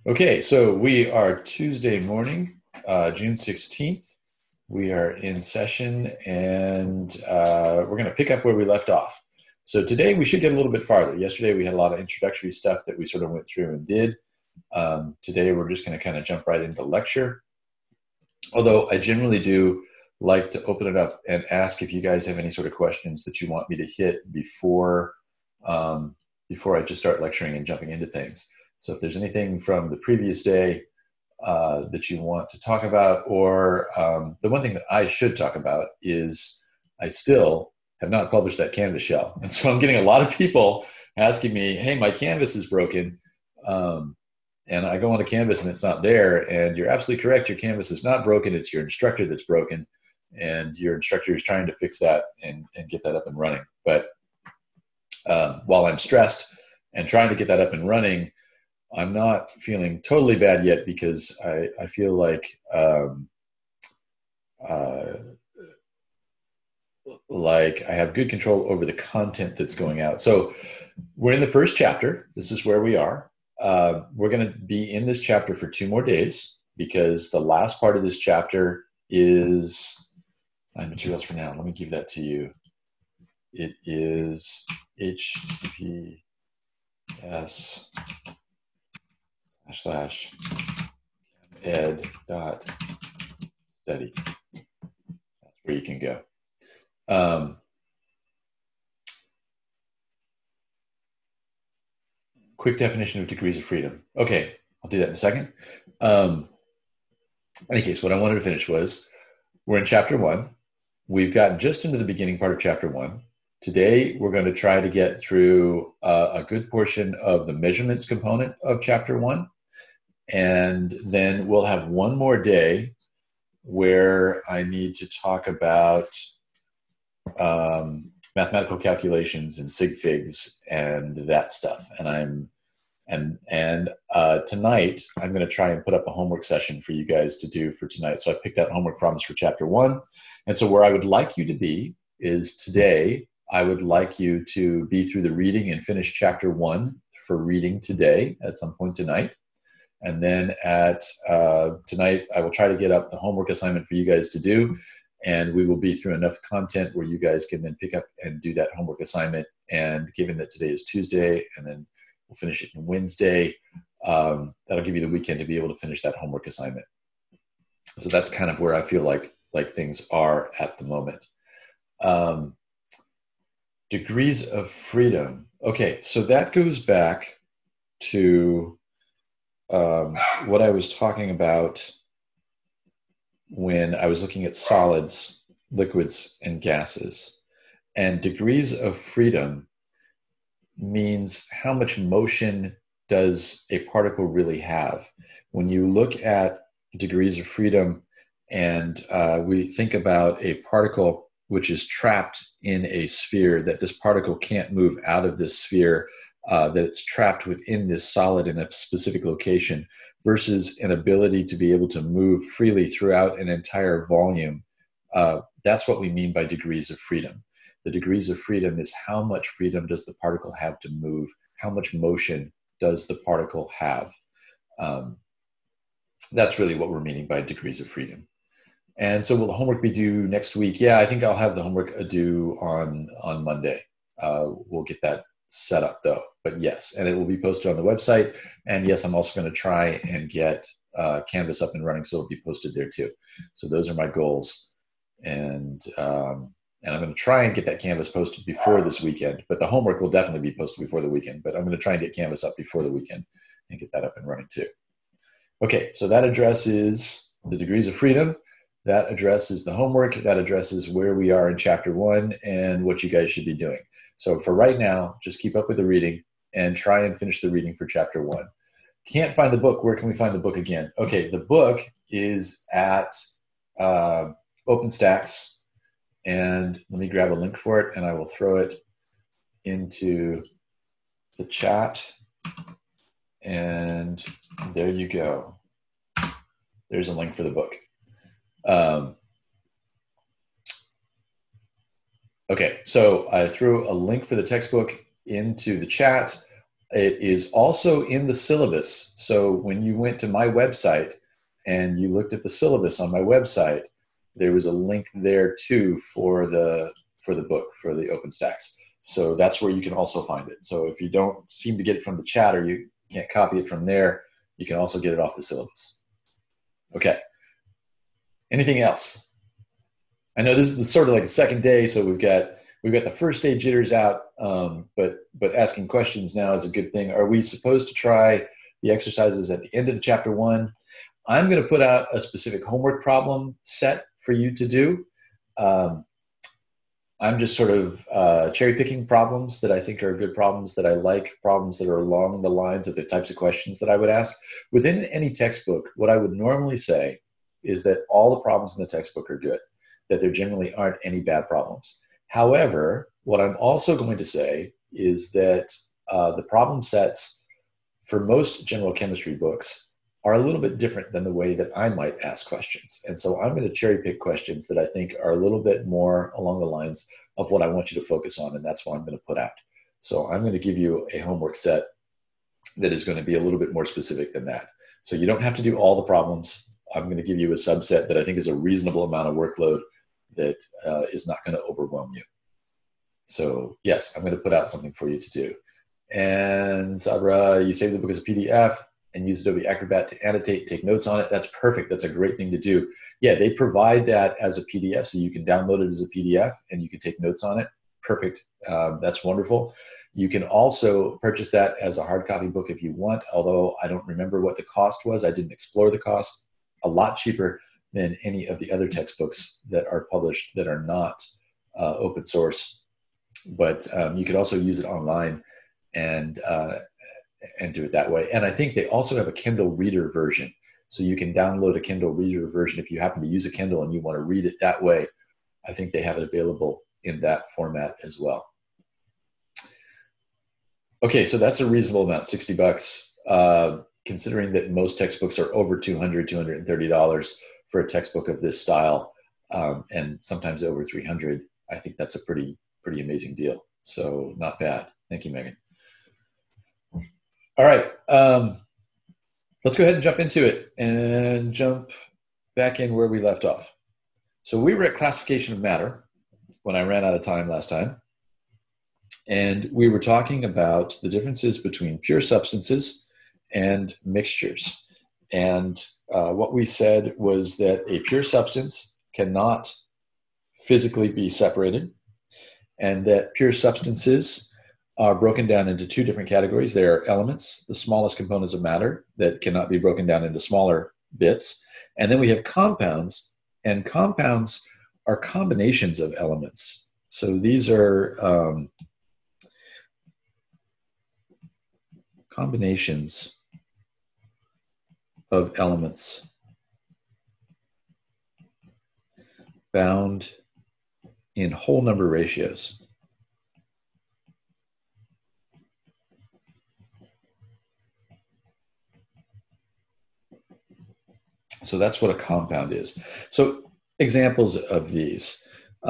Okay, so we are Tuesday morning, June 16th. We are in session and we're going to pick up where we left off. So today we should get a little bit farther. Yesterday we had a lot of introductory stuff that we sort of went through and did. Today we're just going to kind of jump right into lecture. Although I generally do like to open it up and ask if you guys have any sort of questions that you want me to hit before I just start lecturing and jumping into things. So if there's anything from the previous day that you want to talk about, or the one thing that I should talk about is I still have not published that Canvas shell. And so I'm getting a lot of people asking me, hey, my Canvas is broken. And I go onto Canvas and it's not there. And you're absolutely correct. Your Canvas is not broken. It's your instructor that's broken. And your instructor is trying to fix that and get that up and running. But while I'm stressed and trying to get that up and running, I'm not feeling totally bad yet because I feel like I have good control over the content that's going out. So we're in the first chapter. This is where we are. We're going to be in this chapter for 2 more days because the last part of this chapter is find materials for now. Let me give that to you. It is https://ed.study. That's where you can go. Quick definition of degrees of freedom. Okay, I'll do that in a second. In any case, what I wanted to finish was we're in chapter 1. We've gotten just into the beginning part of chapter 1. Today, we're going to try to get through a good portion of the measurements component of chapter 1. And then we'll have one more day where I need to talk about mathematical calculations and sig figs and that stuff. And tonight I'm going to try and put up a homework session for you guys to do for tonight. So I picked out homework problems for chapter 1. And so where I would like you to be is today, I would like you to be through the reading and finish chapter 1 for reading today at some point tonight. And then tonight, I will try to get up the homework assignment for you guys to do. And we will be through enough content where you guys can then pick up and do that homework assignment. And given that today is Tuesday, and then we'll finish it on Wednesday, that'll give you the weekend to be able to finish that homework assignment. So that's kind of where I feel like things are at the moment. Degrees of freedom. Okay, so that goes back to what I was talking about when I was looking at solids, liquids, and gases. And degrees of freedom means how much motion does a particle really have. When you look at degrees of freedom and we think about a particle which is trapped in a sphere, that this particle can't move out of this sphere, that it's trapped within this solid in a specific location, versus an ability to be able to move freely throughout an entire volume. That's what we mean by degrees of freedom. The degrees of freedom is how much freedom does the particle have to move? How much motion does the particle have? That's really what we're meaning by degrees of freedom. And so will the homework be due next week? Yeah, I think I'll have the homework due on Monday. We'll get that set up though, but yes, and it will be posted on the website. And yes, I'm also going to try and get Canvas up and running so it'll be posted there too. So those are my goals. And I'm going to try and get that Canvas posted before this weekend, but the homework will definitely be posted before the weekend, but I'm going to try and get Canvas up before the weekend and get that up and running too. Okay, so that addresses the degrees of freedom. That addresses the homework. That addresses where we are in chapter 1 and what you guys should be doing. So for right now, just keep up with the reading and try and finish the reading for chapter 1. Can't find the book. Where can we find the book again? Okay, the book is at OpenStax. And let me grab a link for it and I will throw it into the chat. And there you go. There's a link for the book. Okay, so I threw a link for the textbook into the chat. It is also in the syllabus. So when you went to my website and you looked at the syllabus on my website, there was a link there too for the book, for the OpenStax. So that's where you can also find it. So if you don't seem to get it from the chat, or you can't copy it from there, you can also get it off the syllabus. Okay. Anything else? I know this is sort of like the second day, so we've got the first day jitters out, but asking questions now is a good thing. Are we supposed to try the exercises at the end of the chapter 1? I'm going to put out a specific homework problem set for you to do. I'm just sort of cherry picking problems that I think are good problems, that I like, problems that are along the lines of the types of questions that I would ask. Within any textbook, what I would normally say is that all the problems in the textbook are good, that there generally aren't any bad problems. However, what I'm also going to say is that the problem sets for most general chemistry books are a little bit different than the way that I might ask questions. And so I'm going to cherry pick questions that I think are a little bit more along the lines of what I want you to focus on, and that's what I'm going to put out. So I'm going to give you a homework set that is going to be a little bit more specific than that. So you don't have to do all the problems. I'm going to give you a subset that I think is a reasonable amount of workload that is not going to overwhelm you. So yes, I'm going to put out something for you to do. And Sabra, you save the book as a PDF and use Adobe Acrobat to annotate, take notes on it. That's perfect. That's a great thing to do. Yeah, they provide that as a PDF, so you can download it as a PDF and you can take notes on it. Perfect. That's wonderful. You can also purchase that as a hard copy book if you want, although I don't remember what the cost was. I didn't explore the cost. A lot cheaper than any of the other textbooks that are published that are not open source. But you could also use it online and do it that way. And I think they also have a Kindle Reader version. So you can download a Kindle Reader version if you happen to use a Kindle and you want to read it that way. I think they have it available in that format as well. Okay, so that's a reasonable amount, $60, considering that most textbooks are over $200, $230 for a textbook of this style, and sometimes over $300. I think that's a pretty amazing deal. So not bad. Thank you, Megan. All right, let's go ahead and jump into it and jump back in where we left off. So we were at classification of matter when I ran out of time last time. And we were talking about the differences between pure substances and mixtures. And what we said was that a pure substance cannot physically be separated, and that pure substances are broken down into two different categories. They are elements, the smallest components of matter that cannot be broken down into smaller bits. And then we have compounds, and compounds are combinations of elements. So these are combinations of elements bound in whole number ratios. So that's what a compound is. So examples of these.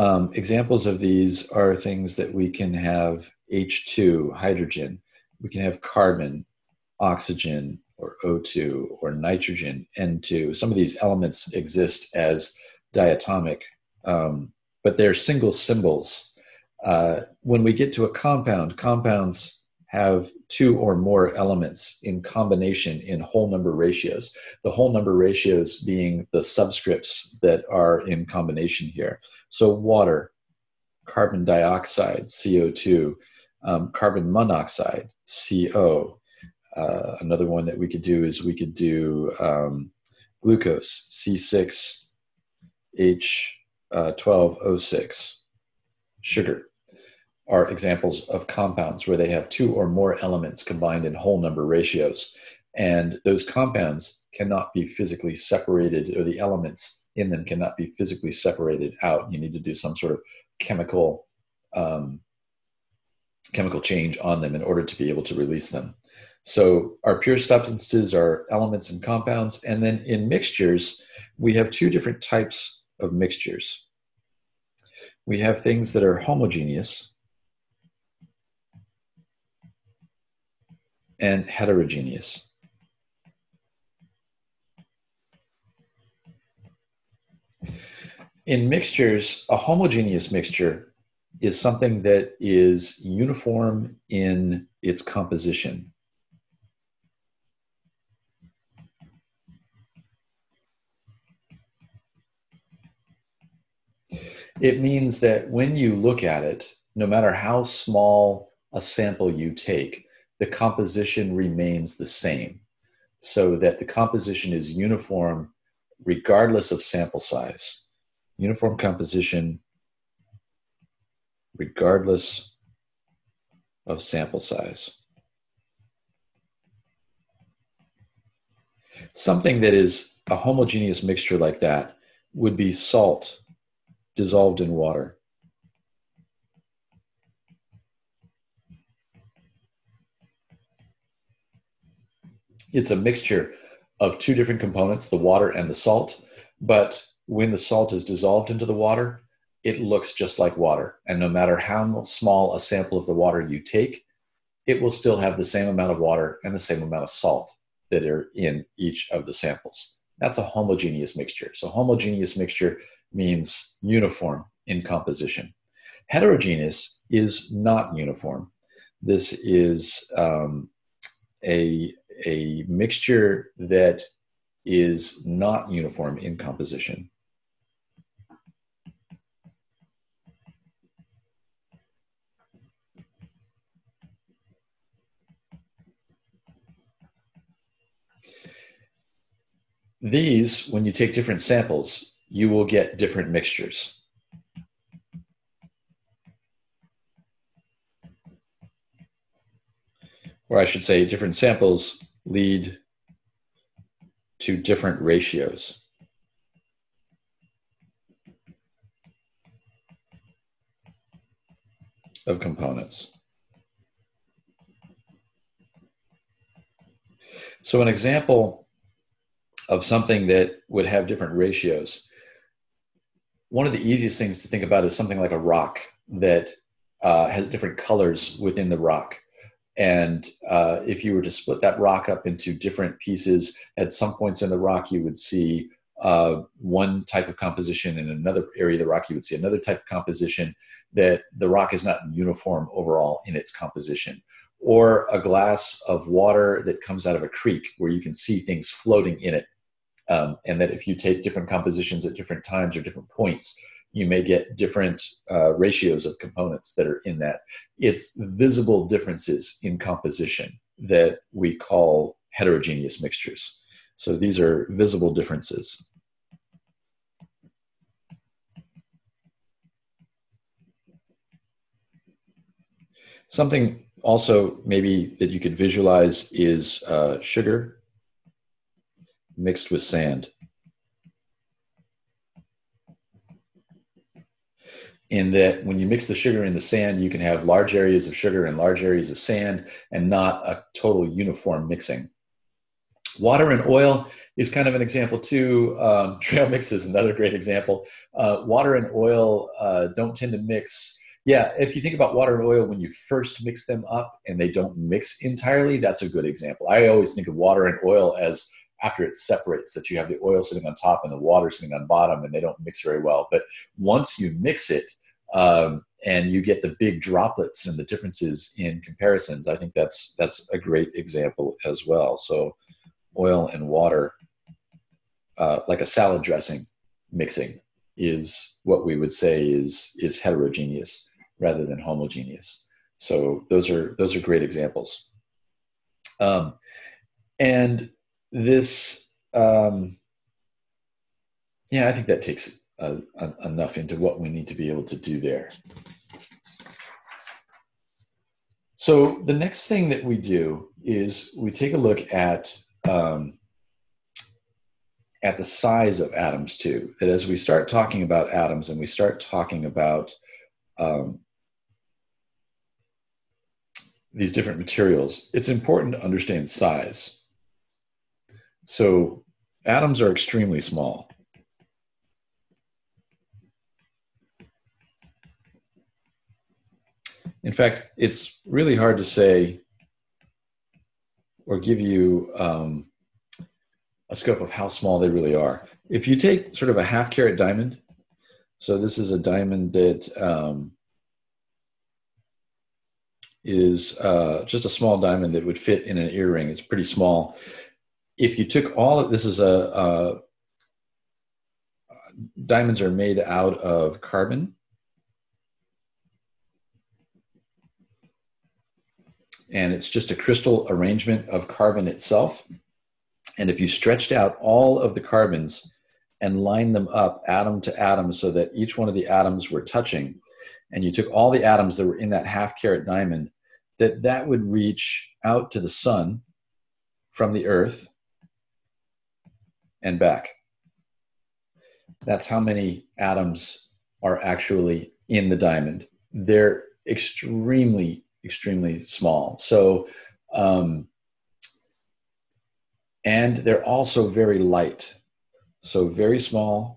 Are things that we can have H2, hydrogen. We can have carbon, oxygen, or O2, or nitrogen, N2. Some of these elements exist as diatomic, but they're single symbols. When we get to a compound, compounds have two or more elements in combination in whole number ratios. The whole number ratios being the subscripts that are in combination here. So water, carbon dioxide, CO2, carbon monoxide, CO. Another one that we could do is we could do glucose, C6H12O6, sugar, are examples of compounds where they have two or more elements combined in whole number ratios. And those compounds cannot be physically separated, or the elements in them cannot be physically separated out. You need to do some sort of chemical change on them in order to be able to release them. So our pure substances are elements and compounds. And then in mixtures, we have two different types of mixtures. We have things that are homogeneous, and heterogeneous. In mixtures, a homogeneous mixture is something that is uniform in its composition. It means that when you look at it, no matter how small a sample you take, the composition remains the same, so that the composition is uniform regardless of sample size. Uniform composition regardless of sample size. Something that is a homogeneous mixture like that would be salt dissolved in water. It's a mixture of two different components, the water and the salt, but when the salt is dissolved into the water, it looks just like water. And no matter how small a sample of the water you take, it will still have the same amount of water and the same amount of salt that are in each of the samples. That's a homogeneous mixture. So homogeneous mixture means uniform in composition. Heterogeneous is not uniform. This is a mixture that is not uniform in composition. These, when you take different samples, you will get different mixtures. Or I should say, different samples lead to different ratios. Of components. So an example of something that would have different ratios, one of the easiest things to think about is something like a rock that has different colors within the rock. And if you were to split that rock up into different pieces, at some points in the rock, you would see one type of composition. In another area of the rock, you would see another type of composition, that the rock is not uniform overall in its composition. Or a glass of water that comes out of a creek where you can see things floating in it. And that if you take different compositions at different times or different points, you may get different ratios of components that are in that. It's visible differences in composition that we call heterogeneous mixtures. So these are visible differences. Something also maybe that you could visualize is sugar mixed with sand. In that when you mix the sugar and the sand, you can have large areas of sugar and large areas of sand and not a total uniform mixing. Water and oil is kind of an example too. Trail mix is another great example. Water and oil don't tend to mix. Yeah, if you think about water and oil when you first mix them up and they don't mix entirely, that's a good example. I always think of water and oil as after it separates, that you have the oil sitting on top and the water sitting on bottom, and they don't mix very well. But once you mix it, and you get the big droplets and the differences in comparisons, I think that's a great example as well. So oil and water, like a salad dressing mixing, is what we would say is heterogeneous rather than homogeneous. So those are great examples. And this, yeah, I think that takes enough into what we need to be able to do there. So the next thing that we do is we take a look at the size of atoms too. That as we start talking about atoms and we start talking about these different materials, it's important to understand size. So atoms are extremely small. In fact, it's really hard to say or give you a scope of how small they really are. If you take sort of a half carat diamond, so this is a diamond that is just a small diamond that would fit in an earring. It's pretty small. If you took this is diamonds are made out of carbon. And it's just a crystal arrangement of carbon itself. And if you stretched out all of the carbons and lined them up atom to atom so that each one of the atoms were touching, and you took all the atoms that were in that half carat diamond, that would reach out to the sun from the earth and back. That's how many atoms are actually in the diamond. They're extremely, extremely small. So, and they're also very light. So very small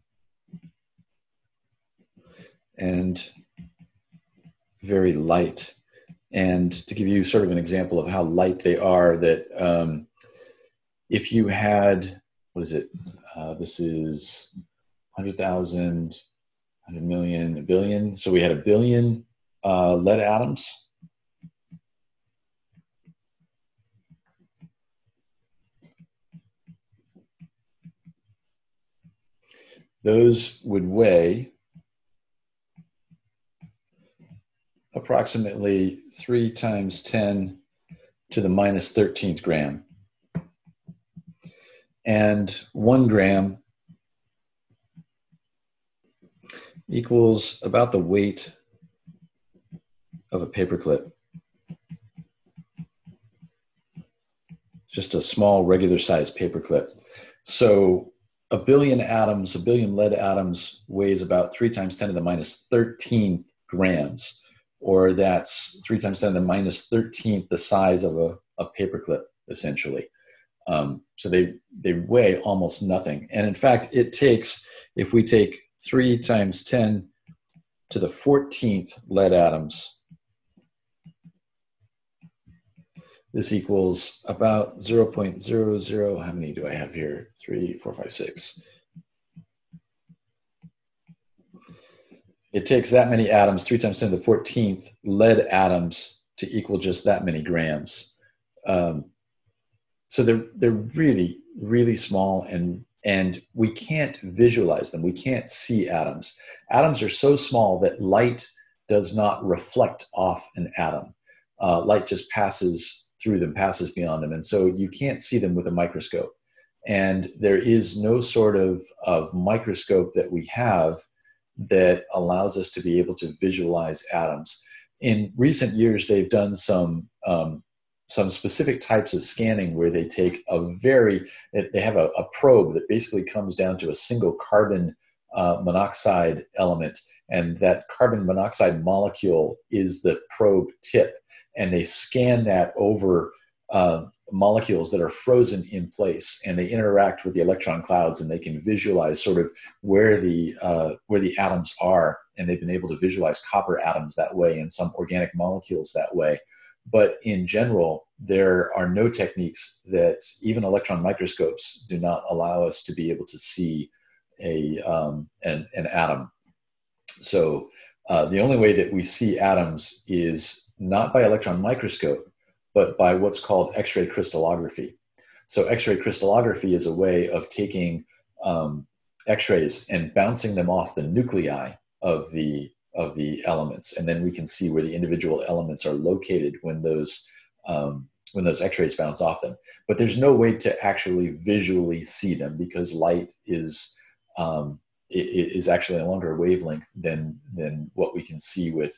and very light. And to give you sort of an example of how light they are, that if you had, what is it? This is 100,000, 100 million, a billion. So we had a billion lead atoms. Those would weigh approximately 3 times 10 to the minus 13th gram. And 1 gram equals about the weight of a paperclip. Just a small regular sized paperclip. So a billion atoms, a billion lead atoms weighs about 3 times 10 to the minus 13 grams, or that's 3 times 10 to the minus 13th the size of a paperclip, essentially. So they weigh almost nothing. And in fact, it takes, if we take 3 times 10 to the 14th lead atoms, this equals about 0.00, how many do I have here? 3, 4, 5, 6. It takes that many atoms, 3 times 10 to the 14th lead atoms, to equal just that many grams. So they're really, really small, and we can't visualize them. We can't see atoms. Atoms are so small that light does not reflect off an atom. Light just passes through them, passes beyond them. And so you can't see them with a microscope. And there is no sort of microscope that we have that allows us to be able to visualize atoms. In recent years, they've done some specific types of scanning where they take they have a probe that basically comes down to a single carbon monoxide element. And that carbon monoxide molecule is the probe tip. And they scan that over molecules that are frozen in place, and they interact with the electron clouds, and they can visualize sort of where the atoms are. And they've been able to visualize copper atoms that way and some organic molecules that way. But in general, there are no techniques that even electron microscopes do not allow us to be able to see an atom. So the only way that we see atoms is not by electron microscope, but by what's called X-ray crystallography. So X-ray crystallography is a way of taking X-rays and bouncing them off the nuclei of the elements, and then we can see where the individual elements are located when those X-rays bounce off them. But there's no way to actually visually see them, because light is actually a longer wavelength than what we can see with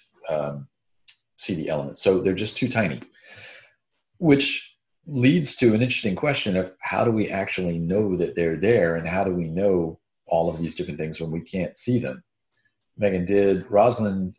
see the elements. So they're just too tiny, which leads to an interesting question of how do we actually know that they're there, and how do we know all of these different things when we can't see them? Megan did. Rosalind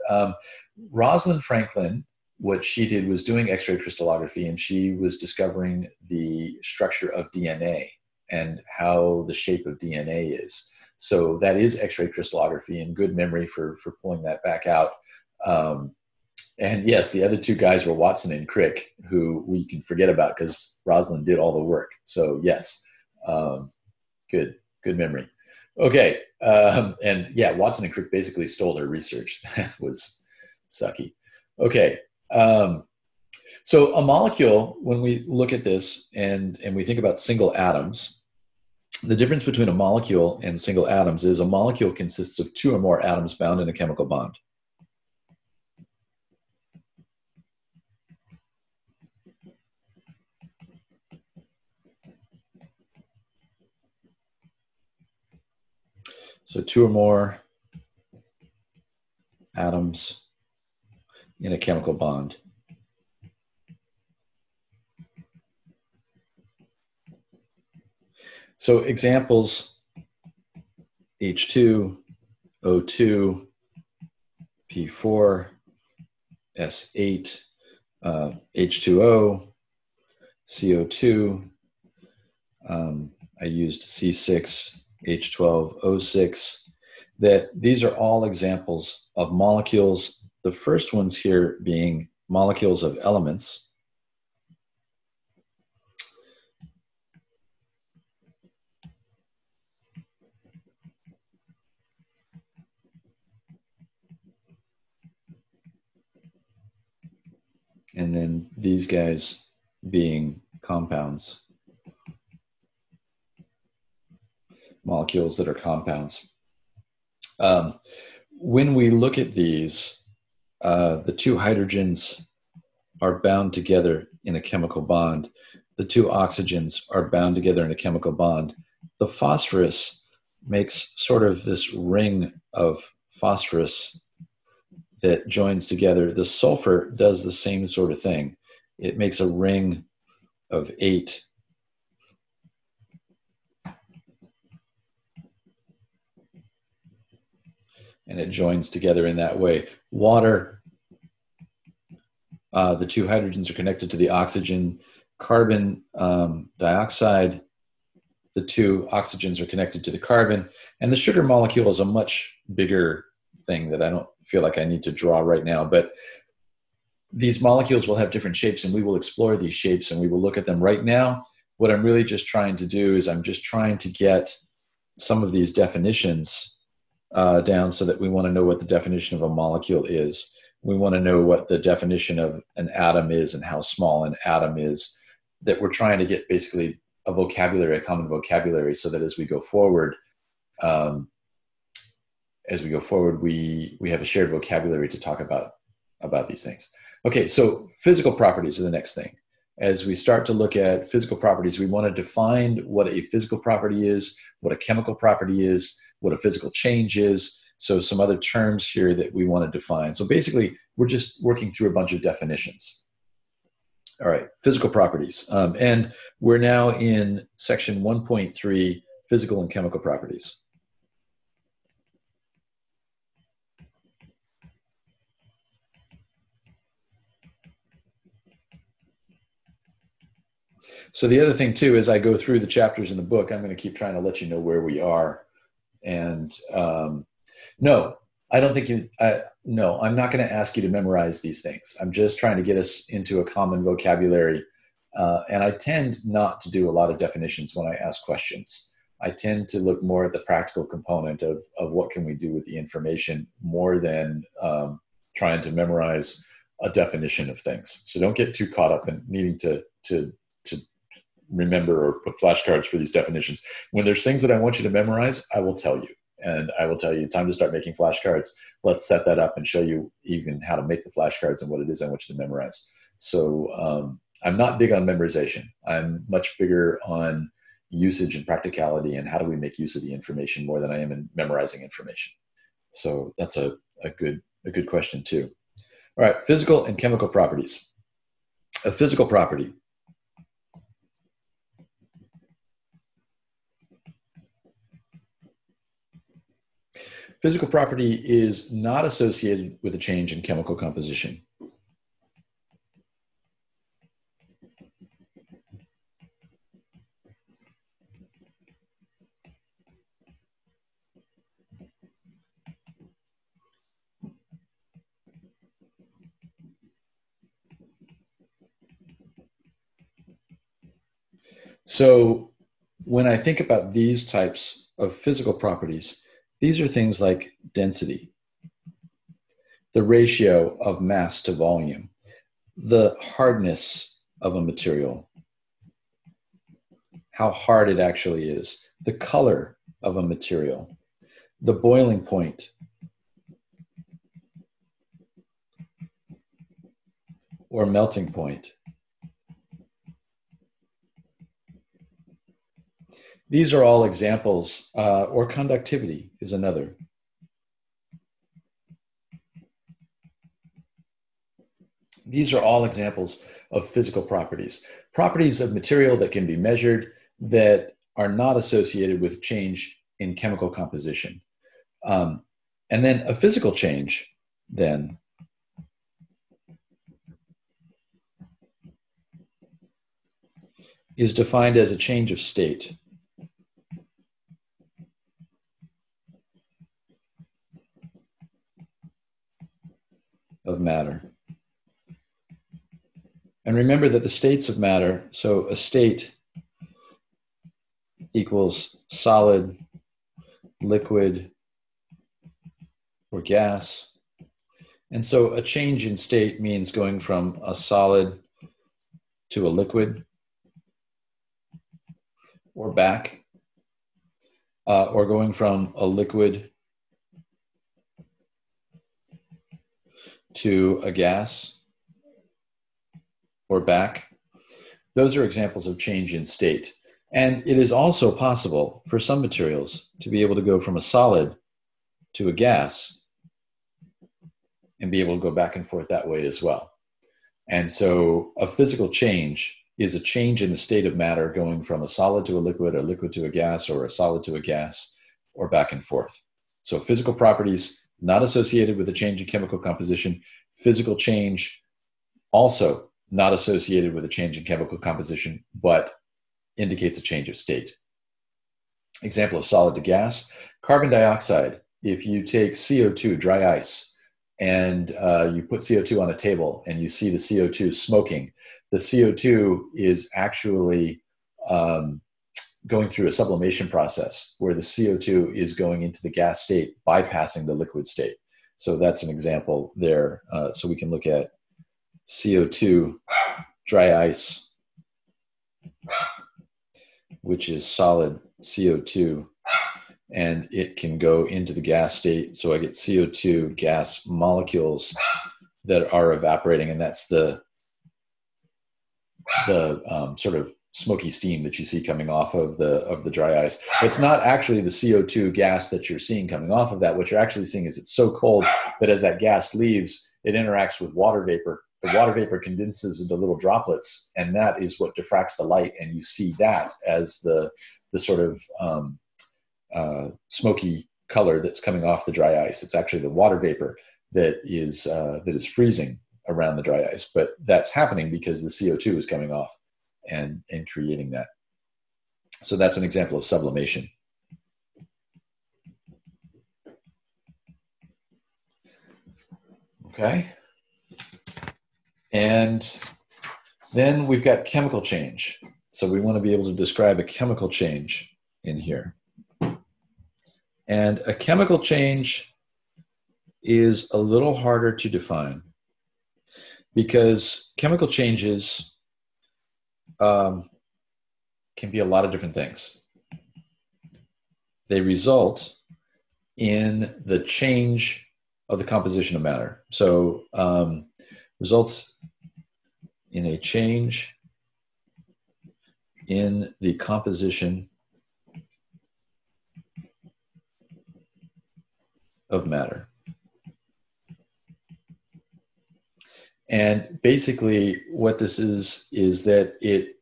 Franklin, what she did was doing X-ray crystallography, and she was discovering the structure of DNA and how the shape of DNA is. So that is X-ray crystallography, and good memory for pulling that back out. And yes, the other two guys were Watson and Crick, who we can forget about because Rosalind did all the work. So yes, um, good memory. Okay, and yeah, Watson and Crick basically stole her research. That was sucky. Okay, um, so a molecule, when we look at this and we think about single atoms, the difference between a molecule and single atoms is a molecule consists of two or more atoms bound in a chemical bond. So two or more atoms in a chemical bond. So examples, H2, O2, P4, S8, H2O, CO2. I used C6, H12O6. That these are all examples of molecules. The first ones here being molecules of elements. And then these guys being compounds, molecules that are compounds. When we look at these, the two hydrogens are bound together in a chemical bond. The two oxygens are bound together in a chemical bond. The phosphorus makes sort of this ring of phosphorus that joins together. The sulfur does the same sort of thing. It makes a ring of 8. And it joins together in that way. Water, the two hydrogens are connected to the oxygen. Carbon dioxide, the two oxygens are connected to the carbon. And the sugar molecule is a much bigger thing that I don't feel like I need to draw right now. But these molecules will have different shapes, and we will explore these shapes and we will look at them. Right now, what I'm really just trying to do is I'm just trying to get some of these definitions down so that we want to know what the definition of a molecule is. We want to know what the definition of an atom is and how small an atom is, that we're trying to get basically a vocabulary, a common vocabulary, so that as we go forward, we have a shared vocabulary to talk about these things. Okay, so physical properties are the next thing. As we start to look at physical properties, we want to define what a physical property is, what a chemical property is, what a physical change is. So some other terms here that we want to define. So basically, we're just working through a bunch of definitions. All right, physical properties. And we're now in section 1.3, physical and chemical properties. So the other thing too, as I go through the chapters in the book, I'm going to keep trying to let you know where we are. And no, I don't think you, no, I'm not going to ask you to memorize these things. I'm just trying to get us into a common vocabulary. And I tend not to do a lot of definitions when I ask questions. I tend to look more at the practical component of what can we do with the information more than trying to memorize a definition of things. So don't get too caught up in needing to remember or put flashcards for these definitions. When there's things that I want you to memorize, I will tell you. And I will tell you, time to start making flashcards. Let's set that up and show you even how to make the flashcards and what it is I want you to memorize. So I'm not big on memorization. I'm much bigger on usage and practicality and how do we make use of the information more than I am in memorizing information. So that's a good question too. All right, physical and chemical properties. A physical property. Physical property is not associated with a change in chemical composition. So when I think about these types of physical properties, these are things like density, the ratio of mass to volume, the hardness of a material, how hard it actually is, the color of a material, the boiling point, or melting point. These are all examples, or conductivity is another. These are all examples of physical properties, properties of material that can be measured that are not associated with change in chemical composition. And then a physical change, then, is defined as a change of state. Of matter. And remember that the states of matter, so a state equals solid, liquid, or gas. And so a change in state means going from a solid to a liquid, or back, or going from a liquid to a gas, or back. Those are examples of change in state. And it is also possible for some materials to be able to go from a solid to a gas and be able to go back and forth that way as well. And so a physical change is a change in the state of matter going from a solid to a liquid to a gas, or a solid to a gas, or back and forth. So physical properties not associated with a change in chemical composition. Physical change also not associated with a change in chemical composition, but indicates a change of state. Example of solid to gas, carbon dioxide. If you take CO2, dry ice, and you put CO2 on a table and you see the CO2 smoking, the CO2 is actually going through a sublimation process where the CO2 is going into the gas state, bypassing the liquid state. So that's an example there. So we can look at CO2, dry ice, which is solid CO2, and it can go into the gas state. So I get CO2 gas molecules that are evaporating, and that's the sort of smoky steam that you see coming off of the dry ice. It's not actually the CO2 gas that you're seeing coming off of that. What you're actually seeing is it's so cold that as that gas leaves, it interacts with water vapor. The water vapor condenses into little droplets, and that is what diffracts the light. And you see that as the sort of smoky color that's coming off the dry ice. It's actually the water vapor that is freezing around the dry ice, but that's happening because the CO2 is coming off and creating that. So that's an example of sublimation. Okay. And then we've got chemical change. So we want to be able to describe a chemical change in here. And a chemical change is a little harder to define because chemical changes can be a lot of different things. They result in the change of the composition of matter. So results in a change in the composition of matter. And basically what this is that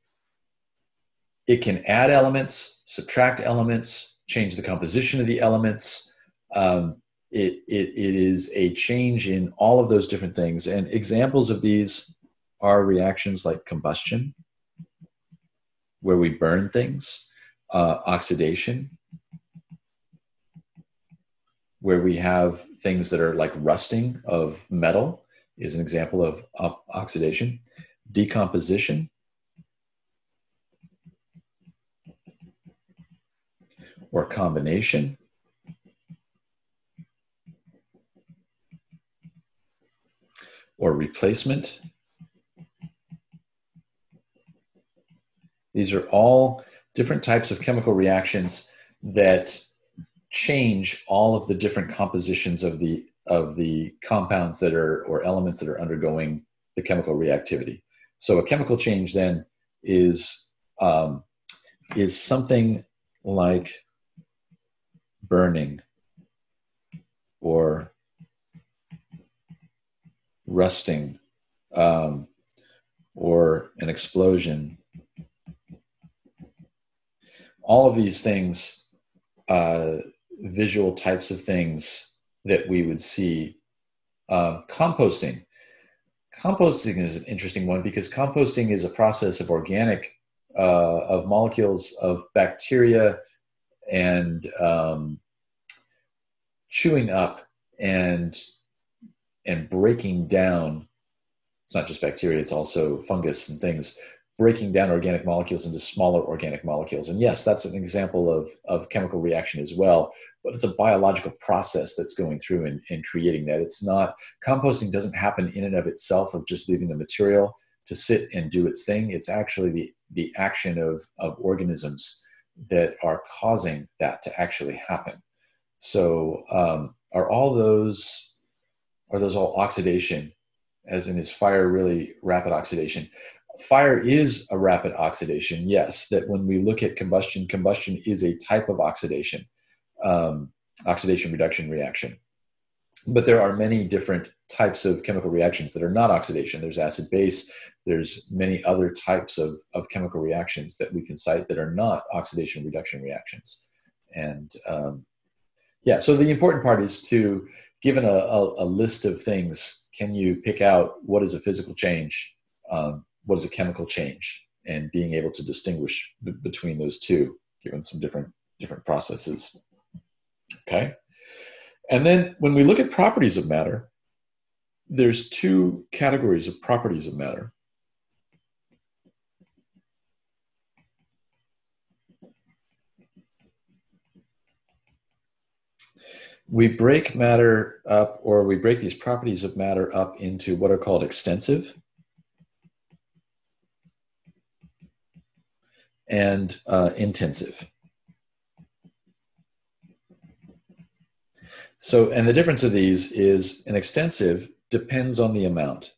it can add elements, subtract elements, change the composition of the elements. It is a change in all of those different things. And examples of these are reactions like combustion, where we burn things, oxidation, where we have things that are like rusting of metal is an example of oxidation, decomposition, or combination, or replacement. These are all different types of chemical reactions that change all of the different compositions of the compounds that are, or elements that are undergoing the chemical reactivity. So a chemical change then is something like burning or rusting, or an explosion. All of these things, visual types of things that we would see. Composting. Composting is an interesting one because composting is a process of of molecules of bacteria and chewing up and breaking down. It's not just bacteria, it's also fungus and things, breaking down organic molecules into smaller organic molecules. And yes, that's an example of chemical reaction as well, but it's a biological process that's going through and creating that. It's not, composting doesn't happen in and of itself of just leaving the material to sit and do its thing. It's actually the action of organisms that are causing that to actually happen. So are those all oxidation, as in is fire really rapid oxidation? Fire is a rapid oxidation, yes, that when we look at combustion is a type of oxidation, oxidation reduction reaction. But there are many different types of chemical reactions that are not oxidation. There's acid base, there's many other types of chemical reactions that we can cite that are not oxidation reduction reactions. And yeah, so the important part is to, given a list of things, can you pick out what is a physical change, what is a chemical change, and being able to distinguish between those two, given some different processes. Okay. And then when we look at properties of matter, there's two categories of properties of matter. We break matter up, or we break these properties of matter up into what are called extensive and intensive. So, and the difference of these is an extensive depends on the amount.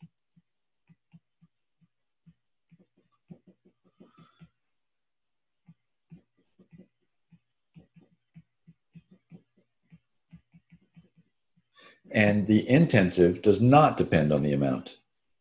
And the intensive does not depend on the amount.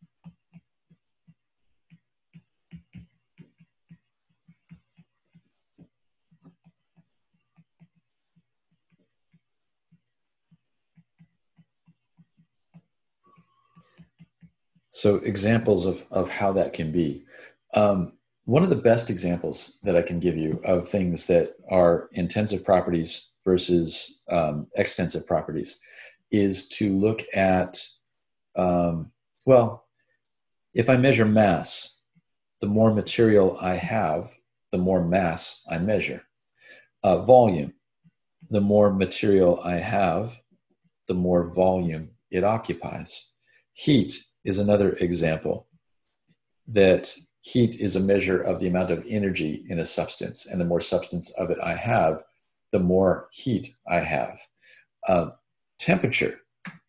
So examples of how that can be. One of the best examples that I can give you of things that are intensive properties versus extensive properties is to look at, well, if I measure mass, the more material I have, the more mass I measure. Volume, the more material I have, the more volume it occupies. Heat is another example, that heat is a measure of the amount of energy in a substance, and the more substance of it I have, the more heat I have. Temperature.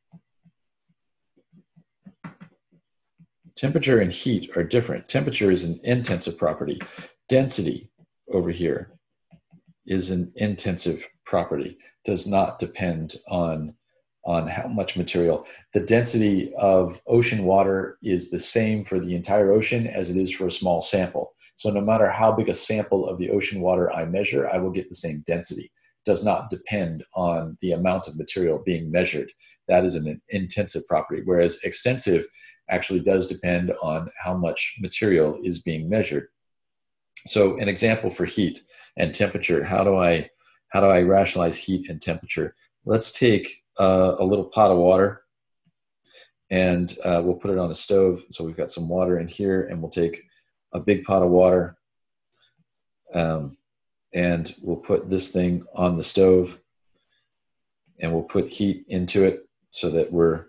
Temperature and heat are different. Temperature is an intensive property. Density over here is an intensive property. Does not depend on how much material. The density of ocean water is the same for the entire ocean as it is for a small sample. So no matter how big a sample of the ocean water I measure, I will get the same density. It does not depend on the amount of material being measured. That is an intensive property, whereas extensive actually does depend on how much material is being measured. So an example for heat and temperature, how do I rationalize heat and temperature? Let's take a little pot of water, and we'll put it on the stove. So we've got some water in here, and we'll take a big pot of water. and we'll put this thing on the stove, and we'll put heat into it so that we're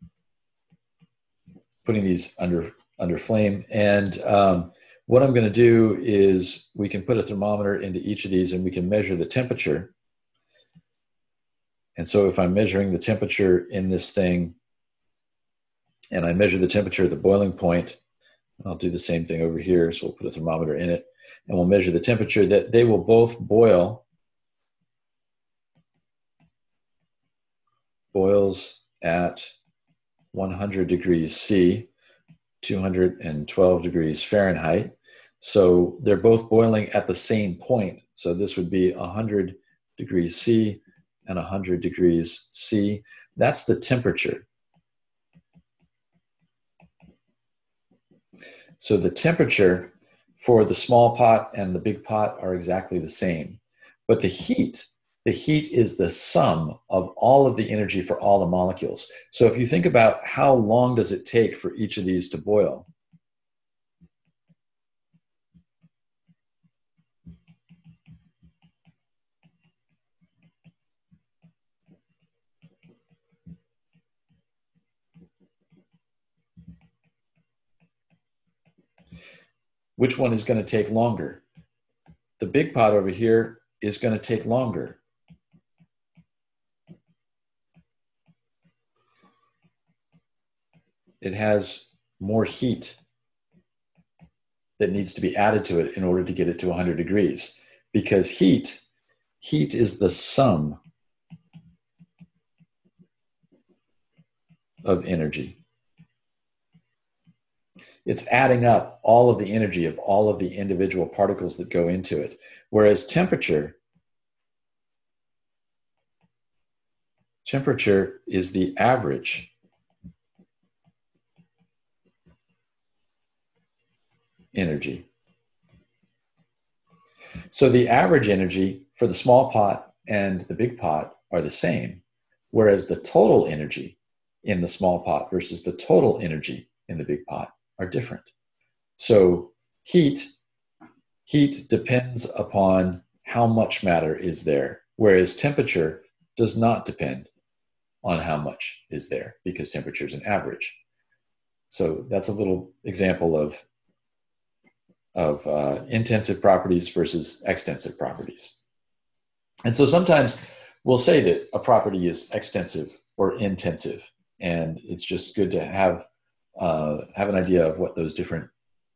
putting these under flame. And what I'm going to do is we can put a thermometer into each of these and we can measure the temperature. And so if I'm measuring the temperature in this thing and I measure the temperature at the boiling point, I'll do the same thing over here. So we'll put a thermometer in it and we'll measure the temperature, that they will both boils at 100 degrees C, 212 degrees Fahrenheit. So they're both boiling at the same point. So this would be 100 degrees C and 100 degrees C. That's the temperature. So the temperature for the small pot and the big pot are exactly the same. But the heat is the sum of all of the energy for all the molecules. So if you think about how long does it take for each of these to boil, which one is going to take longer? The big pot over here is going to take longer. It has more heat that needs to be added to it in order to get it to 100 degrees, because heat is the sum of energy. It's adding up all of the energy of all of the individual particles that go into it. Whereas temperature is the average energy. So the average energy for the small pot and the big pot are the same, whereas the total energy in the small pot versus the total energy in the big pot are different. So heat depends upon how much matter is there, whereas temperature does not depend on how much is there, because temperature is an average. So that's a little example of intensive properties versus extensive properties. And so sometimes we'll say that a property is extensive or intensive, and it's just good to have an idea of what those different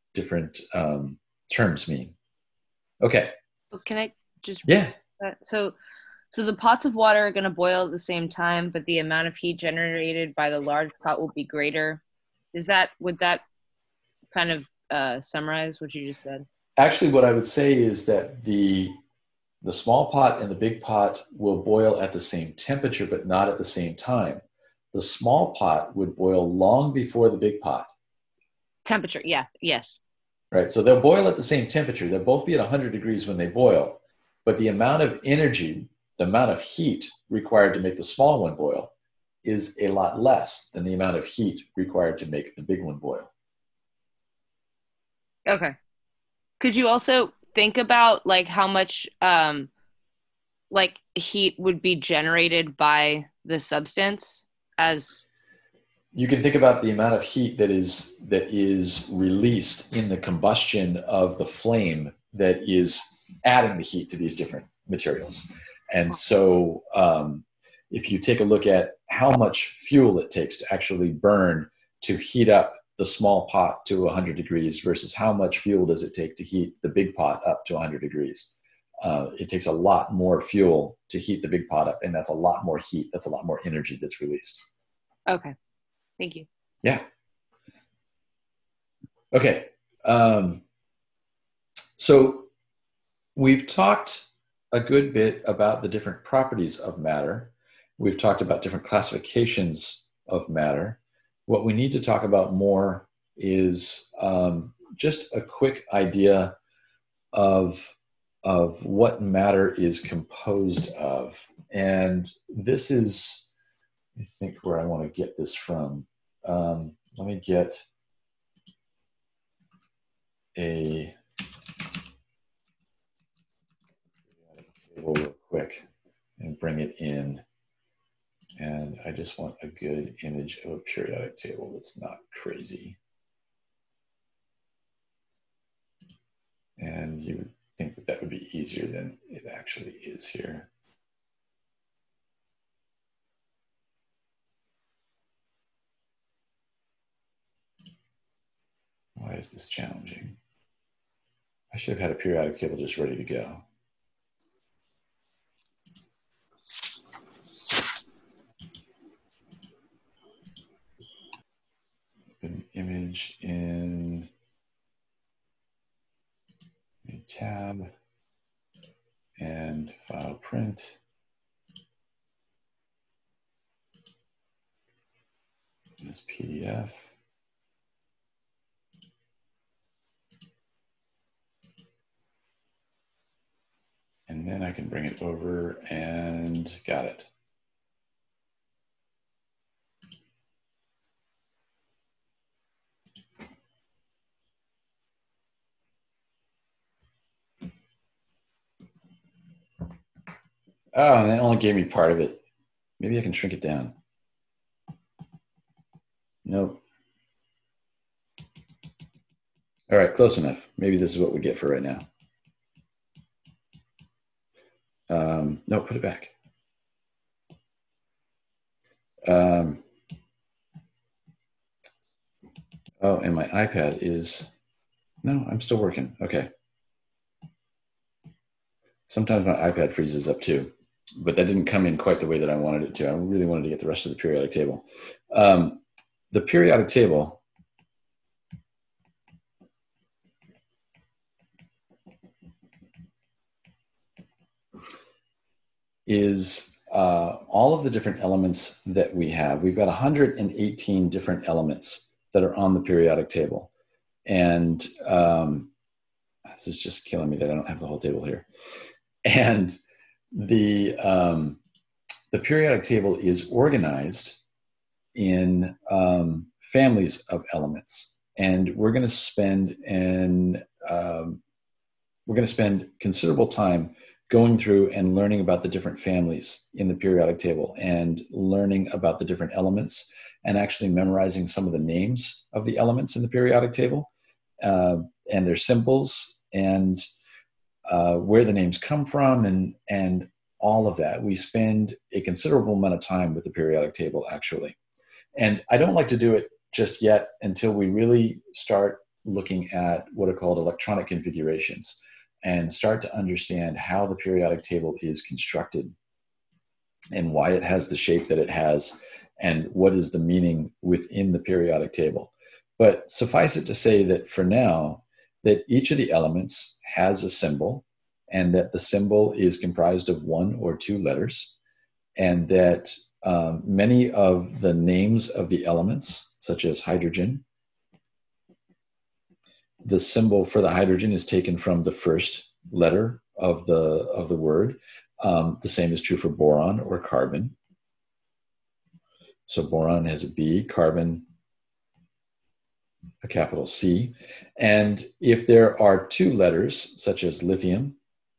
terms mean. Okay. So can I just Yeah. So the pots of water are going to boil at the same time, but the amount of heat generated by the large pot will be greater. Would that kind of summarize what you just said? Actually, what I would say is that the small pot and the big pot will boil at the same temperature, but not at the same time. The small pot would boil long before the big pot. Temperature, yeah, yes. Right, so they'll boil at the same temperature. They'll both be at 100 degrees when they boil, but the amount of energy, the amount of heat required to make the small one boil is a lot less than the amount of heat required to make the big one boil. Okay. Could you also think about like how much like heat would be generated by the substance as you can think about the amount of heat that is released in the combustion of the flame that is adding the heat to these different materials. And so if you take a look at how much fuel it takes to actually burn to heat up the small pot to 100 degrees versus how much fuel does it take to heat the big pot up to 100 degrees. It takes a lot more fuel to heat the big pot up, and that's a lot more heat. That's a lot more energy that's released. Okay. Thank you. Yeah. Okay. So we've talked a good bit about the different properties of matter. We've talked about different classifications of matter. What we need to talk about more is just a quick idea of what matter is composed of. And this is, I think, where I want to get this from. Let me get a and bring it in. And I just want a good image of a periodic table that's not crazy. And you would think that that would be easier than it actually is here. Why is this challenging? I should have had a periodic table just ready to go. An image in a tab and file print. This PDF. And then I can bring it over and got it. Oh, and that only gave me part of it. Maybe I can shrink it down. Nope. All right, close enough. Maybe this is what we get for right now. No, put it back. Oh, and my iPad is, no, I'm still working. Okay. Sometimes my iPad freezes up too, but that didn't come in quite the way that I wanted it to. I really wanted to get the rest of the periodic table. The periodic table is all of the different elements that we have. We've got 118 different elements that are on the periodic table. And this is just killing me that I don't have the whole table here. And the periodic table is organized in families of elements. And we're going to spend considerable time going through and learning about the different families in the periodic table and learning about the different elements and actually memorizing some of the names of the elements in the periodic table and their symbols and where the names come from and all of that. We spend a considerable amount of time with the periodic table, actually. And I don't like to do it just yet until we really start looking at what are called electronic configurations and start to understand how the periodic table is constructed and why it has the shape that it has and what is the meaning within the periodic table. But suffice it to say that for now, that each of the elements has a symbol and that the symbol is comprised of 1 or 2 letters and that many of the names of the elements, such as hydrogen, the symbol for the hydrogen is taken from the first letter of the word. The same is true for boron or carbon. So boron has a B, carbon a capital C. And if there are 2 letters, such as lithium,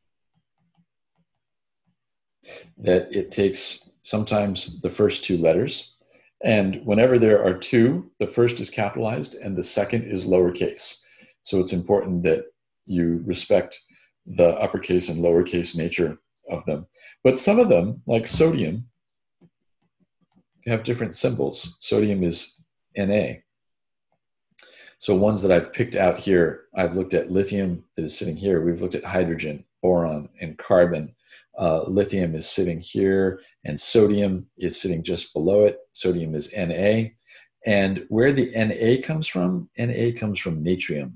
that it takes sometimes the first 2 letters. And whenever there are 2, the first is capitalized and the second is lowercase. So it's important that you respect the uppercase and lowercase nature of them. But some of them, like sodium, have different symbols. Sodium is Na. So ones that I've picked out here, I've looked at lithium that is sitting here. We've looked at hydrogen, boron, and carbon. Lithium is sitting here, and sodium is sitting just below it. Sodium is Na. And where the Na comes from natrium.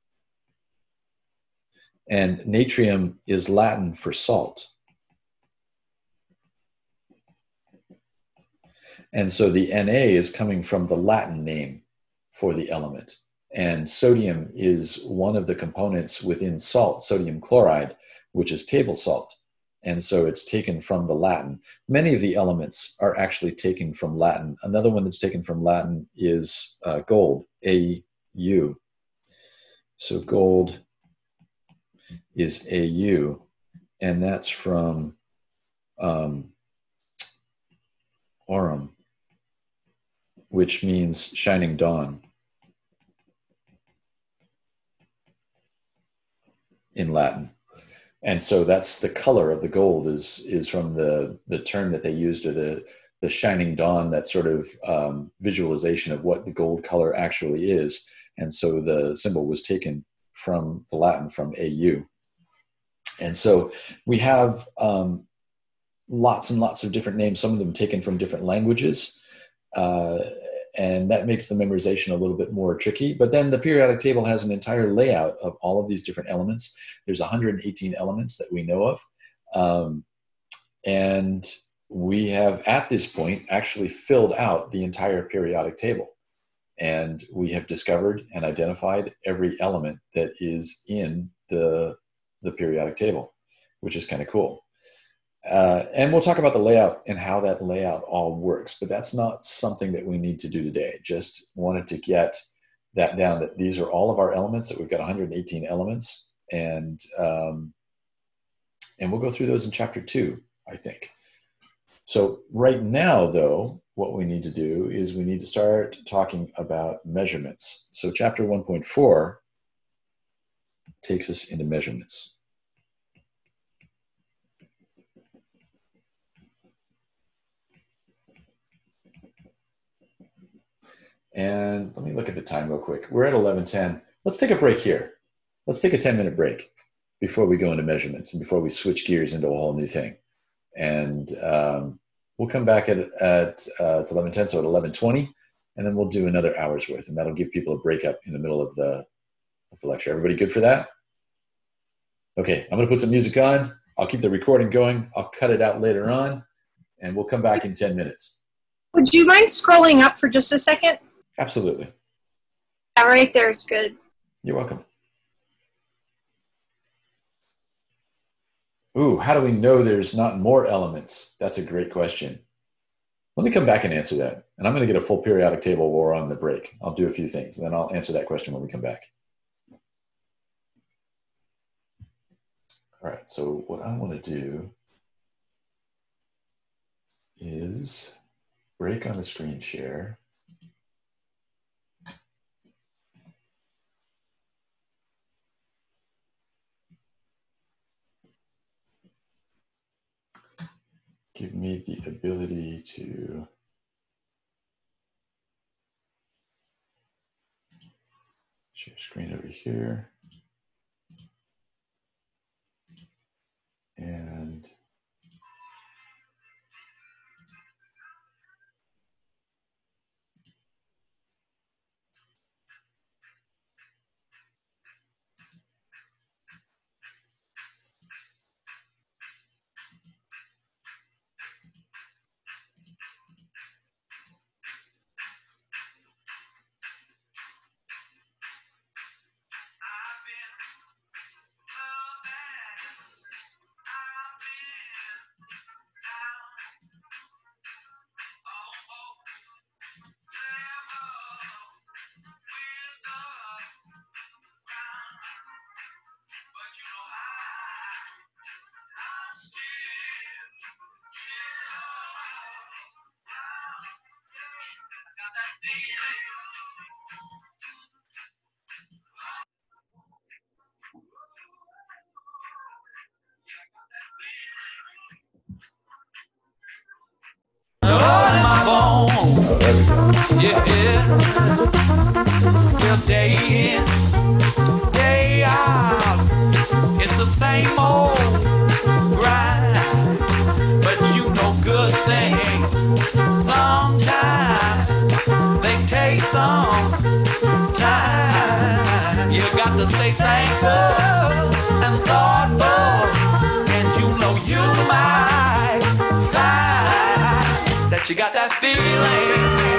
And natrium is Latin for salt. And so the Na is coming from the Latin name for the element. And sodium is one of the components within salt, sodium chloride, which is table salt. And so it's taken from the Latin. Many of the elements are actually taken from Latin. Another one that's taken from Latin is gold, Au. So gold is Au, and that's from aurum, which means shining dawn in Latin. And so that's the color of the gold is from the term that they used, or the shining dawn, that sort of visualization of what the gold color actually is. And so the symbol was taken from the Latin, from AU. And so we have lots and lots of different names, some of them taken from different languages. And that makes the memorization a little bit more tricky. But then the periodic table has an entire layout of all of these different elements. There's 118 elements that we know of. And we have, at this point, actually filled out the entire periodic table. And we have discovered and identified every element that is in the periodic table, which is kind of cool. And we'll talk about the layout and how that layout all works, but that's not something that we need to do today. Just wanted to get that down, that these are all of our elements, that we've got 118 elements, and we'll go through those in chapter 2, I think. So right now, though, what we need to do is we need to start talking about measurements. So chapter 1.4 takes us into measurements. And let me look at the time real quick. We're at 11:10. Let's take a break here. Let's take a 10-minute break before we go into measurements and before we switch gears into a whole new thing. And we'll come back at it's 11:10, so at 11:20, and then we'll do another hour's worth, and that'll give people a break up in the middle of the lecture. Everybody good for that? Okay, I'm going to put some music on. I'll keep the recording going. I'll cut it out later on, and we'll come back in 10 minutes. Would you mind scrolling up for just a second? Absolutely. That right there is good. You're welcome. Ooh, how do we know there's not more elements? That's a great question. Let me come back and answer that. And I'm going to get a full periodic table while we're on the break. I'll do a few things, and then I'll answer that question when we come back. All right, so what I want to do is break on the screen share. Give me the ability to share screen over here. And oh, there we go. Yeah, well, day in, day out, it's the same old grind. But you know good things, sometimes they take some time. You got to stay thankful and thoughtful, and you know you might find that you got that feeling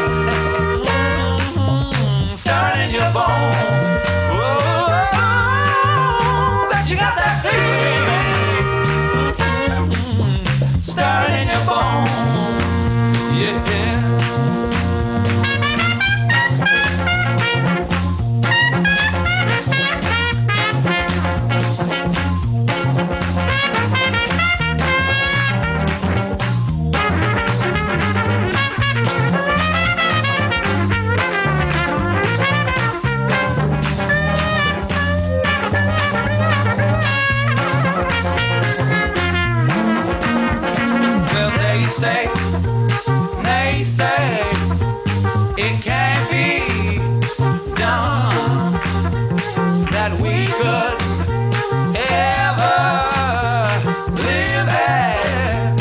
stirring in your bones. Oh, that you got that feeling stirring in your bones. Yeah. say, they say it can't be done, that we could ever live as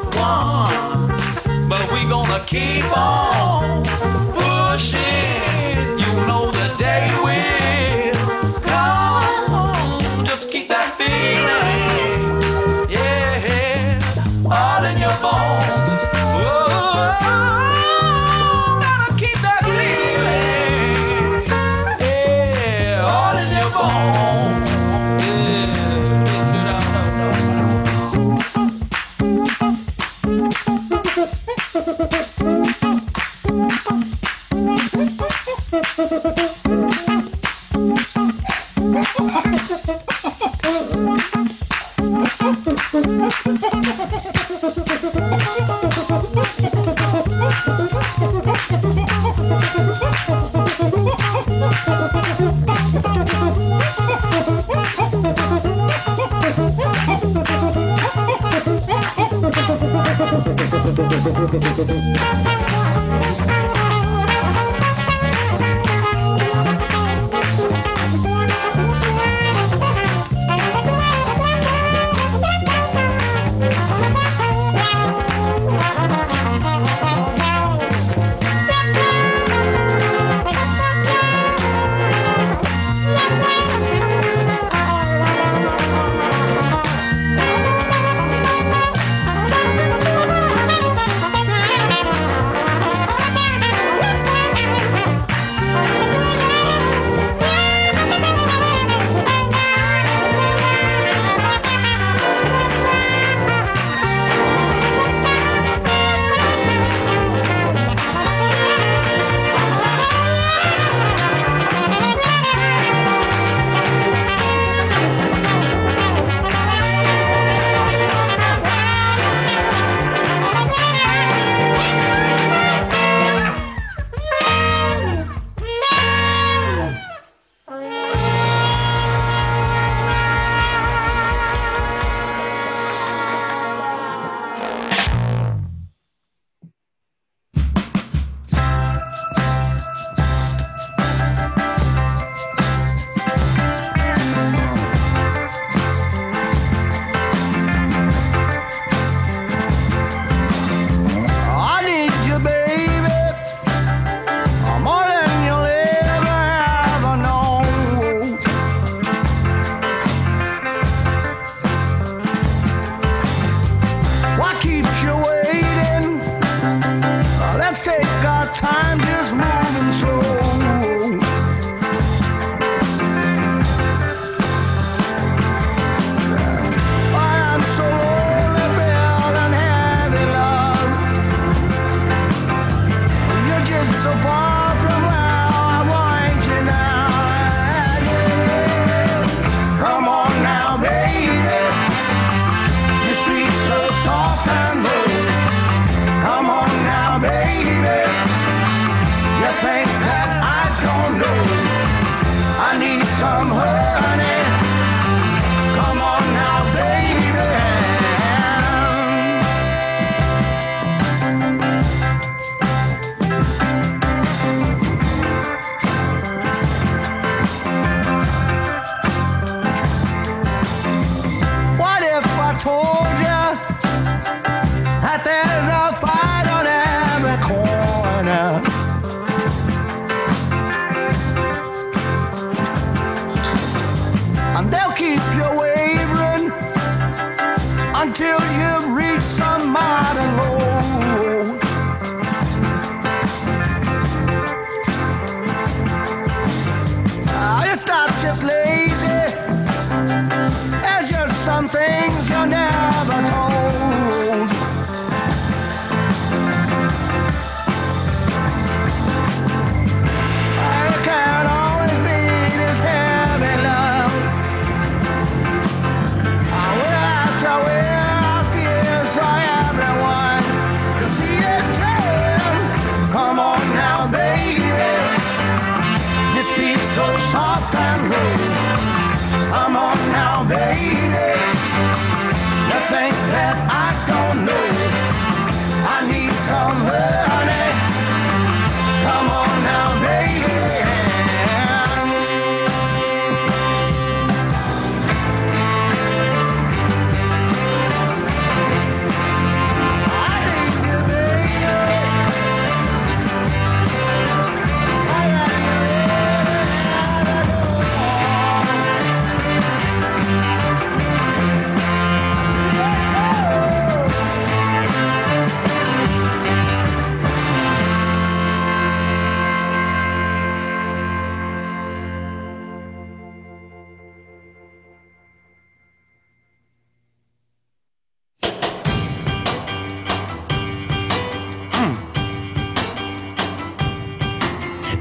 one, but we gonna keep on pushing. You know the day will come. Just keep that feeling, yeah, all in your bones. Oh, gotta keep that feeling, yeah, all in your bones.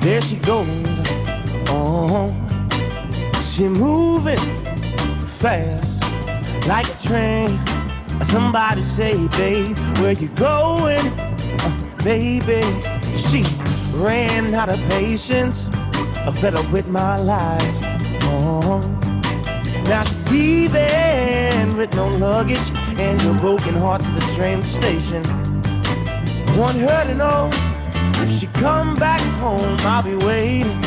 there she goes. Oh, she moving fast like a train. Somebody say, babe, where you going? Baby, she ran out of patience, fed up with my lies. Oh, now she's leaving with no luggage and a broken heart to the train station. Want her to know if she come back home, I'll be waiting.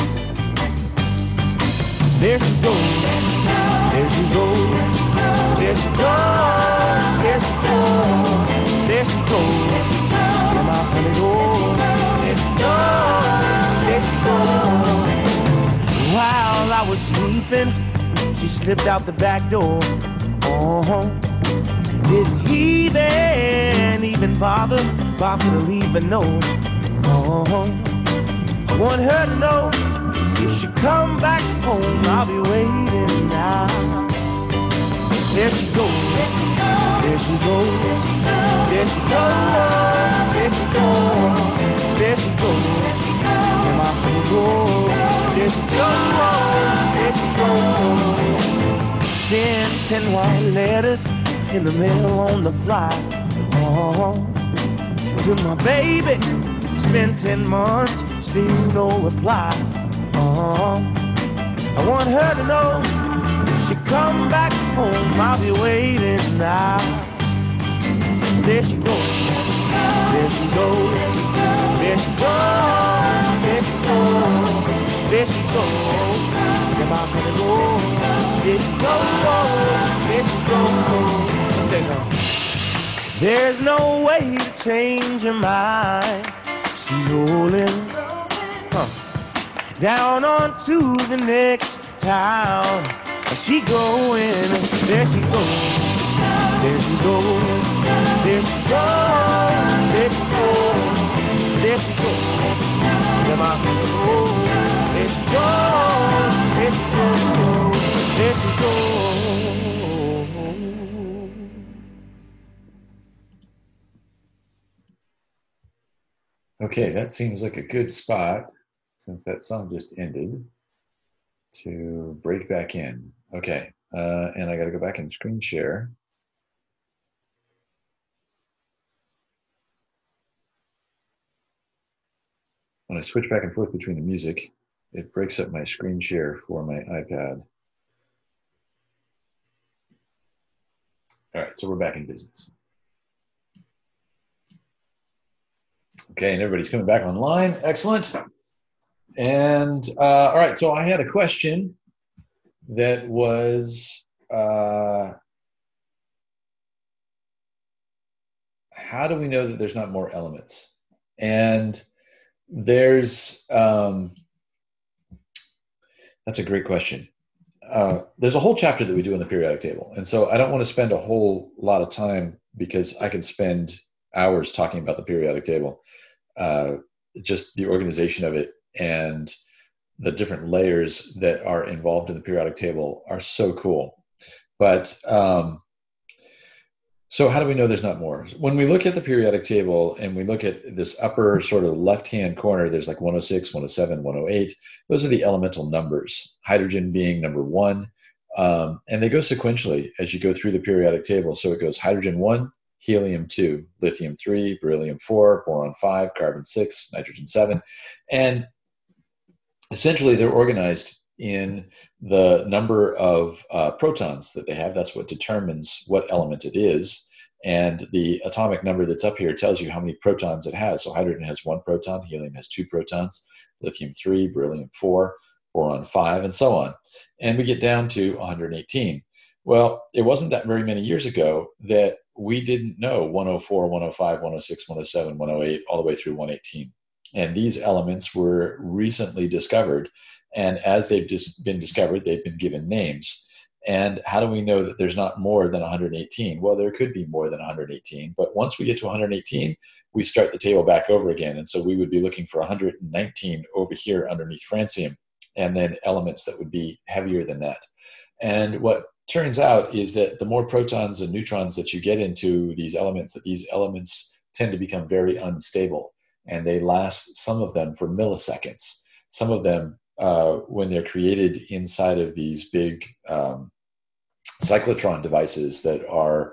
There she goes, there she goes, there she goes, there she goes, there she goes, where my honey goes, there she goes, there she goes. While I was sleeping, she slipped out the back door. Oh, didn't even bother to leave a note. Oh, I want her to know if she come back home, I'll be waiting now. There she goes, there she goes, there she goes, there she goes, there she goes, where my honey goes, there she goes, there she goes. Sent 10 white letters in the mail on the fly. Oh, to my baby, spent 10 months, still no reply. Oh, I want her to know if she come back home, I'll be waiting now. There she goes, there she goes, there she goes, there she goes, there she goes, where my honey goes, there she goes, there she goes. Take her. There's no way to change her mind. She's rolling down on to the next town. She going, there she goes, there she goes, there she goes, there she goes, there she goes, where my honey goes, there she goes, there she goes, there she goes. Okay, that seems like a good spot, since that song just ended, to break back in. Okay, and I got to go back and screen share. When I switch back and forth between the music, it breaks up my screen share for my iPad. All right, so we're back in business. Okay, and everybody's coming back online. Excellent. And all right, so I had a question that was, how do we know that there's not more elements? And there's, that's a great question. There's a whole chapter that we do in the periodic table. And so I don't want to spend a whole lot of time, because I can spend hours talking about the periodic table. Just the organization of it and the different layers that are involved in the periodic table are so cool. But so how do we know there's not more? When we look at the periodic table and we look at this upper sort of left-hand corner, there's like 106, 107, 108. Those are the elemental numbers, hydrogen being number 1. And they go sequentially as you go through the periodic table. So it goes hydrogen 1, helium 2, lithium 3, beryllium 4, boron 5, carbon 6, nitrogen 7. And essentially they're organized in the number of protons that they have. That's what determines what element it is. And the atomic number that's up here tells you how many protons it has. So hydrogen has 1 proton, helium has 2 protons, lithium 3, beryllium 4, boron 5, and so on. And we get down to 118. Well, it wasn't that very many years ago that we didn't know 104, 105, 106, 107, 108, all the way through 118. And these elements were recently discovered. And as they've just been discovered, they've been given names. And how do we know that there's not more than 118? Well, there could be more than 118. But once we get to 118, we start the table back over again. And so we would be looking for 119 over here underneath francium, and then elements that would be heavier than that. And what turns out is that the more protons and neutrons that you get into these elements, that these elements tend to become very unstable. And they last, some of them, for milliseconds. some of them, when they're created inside of these big cyclotron devices that are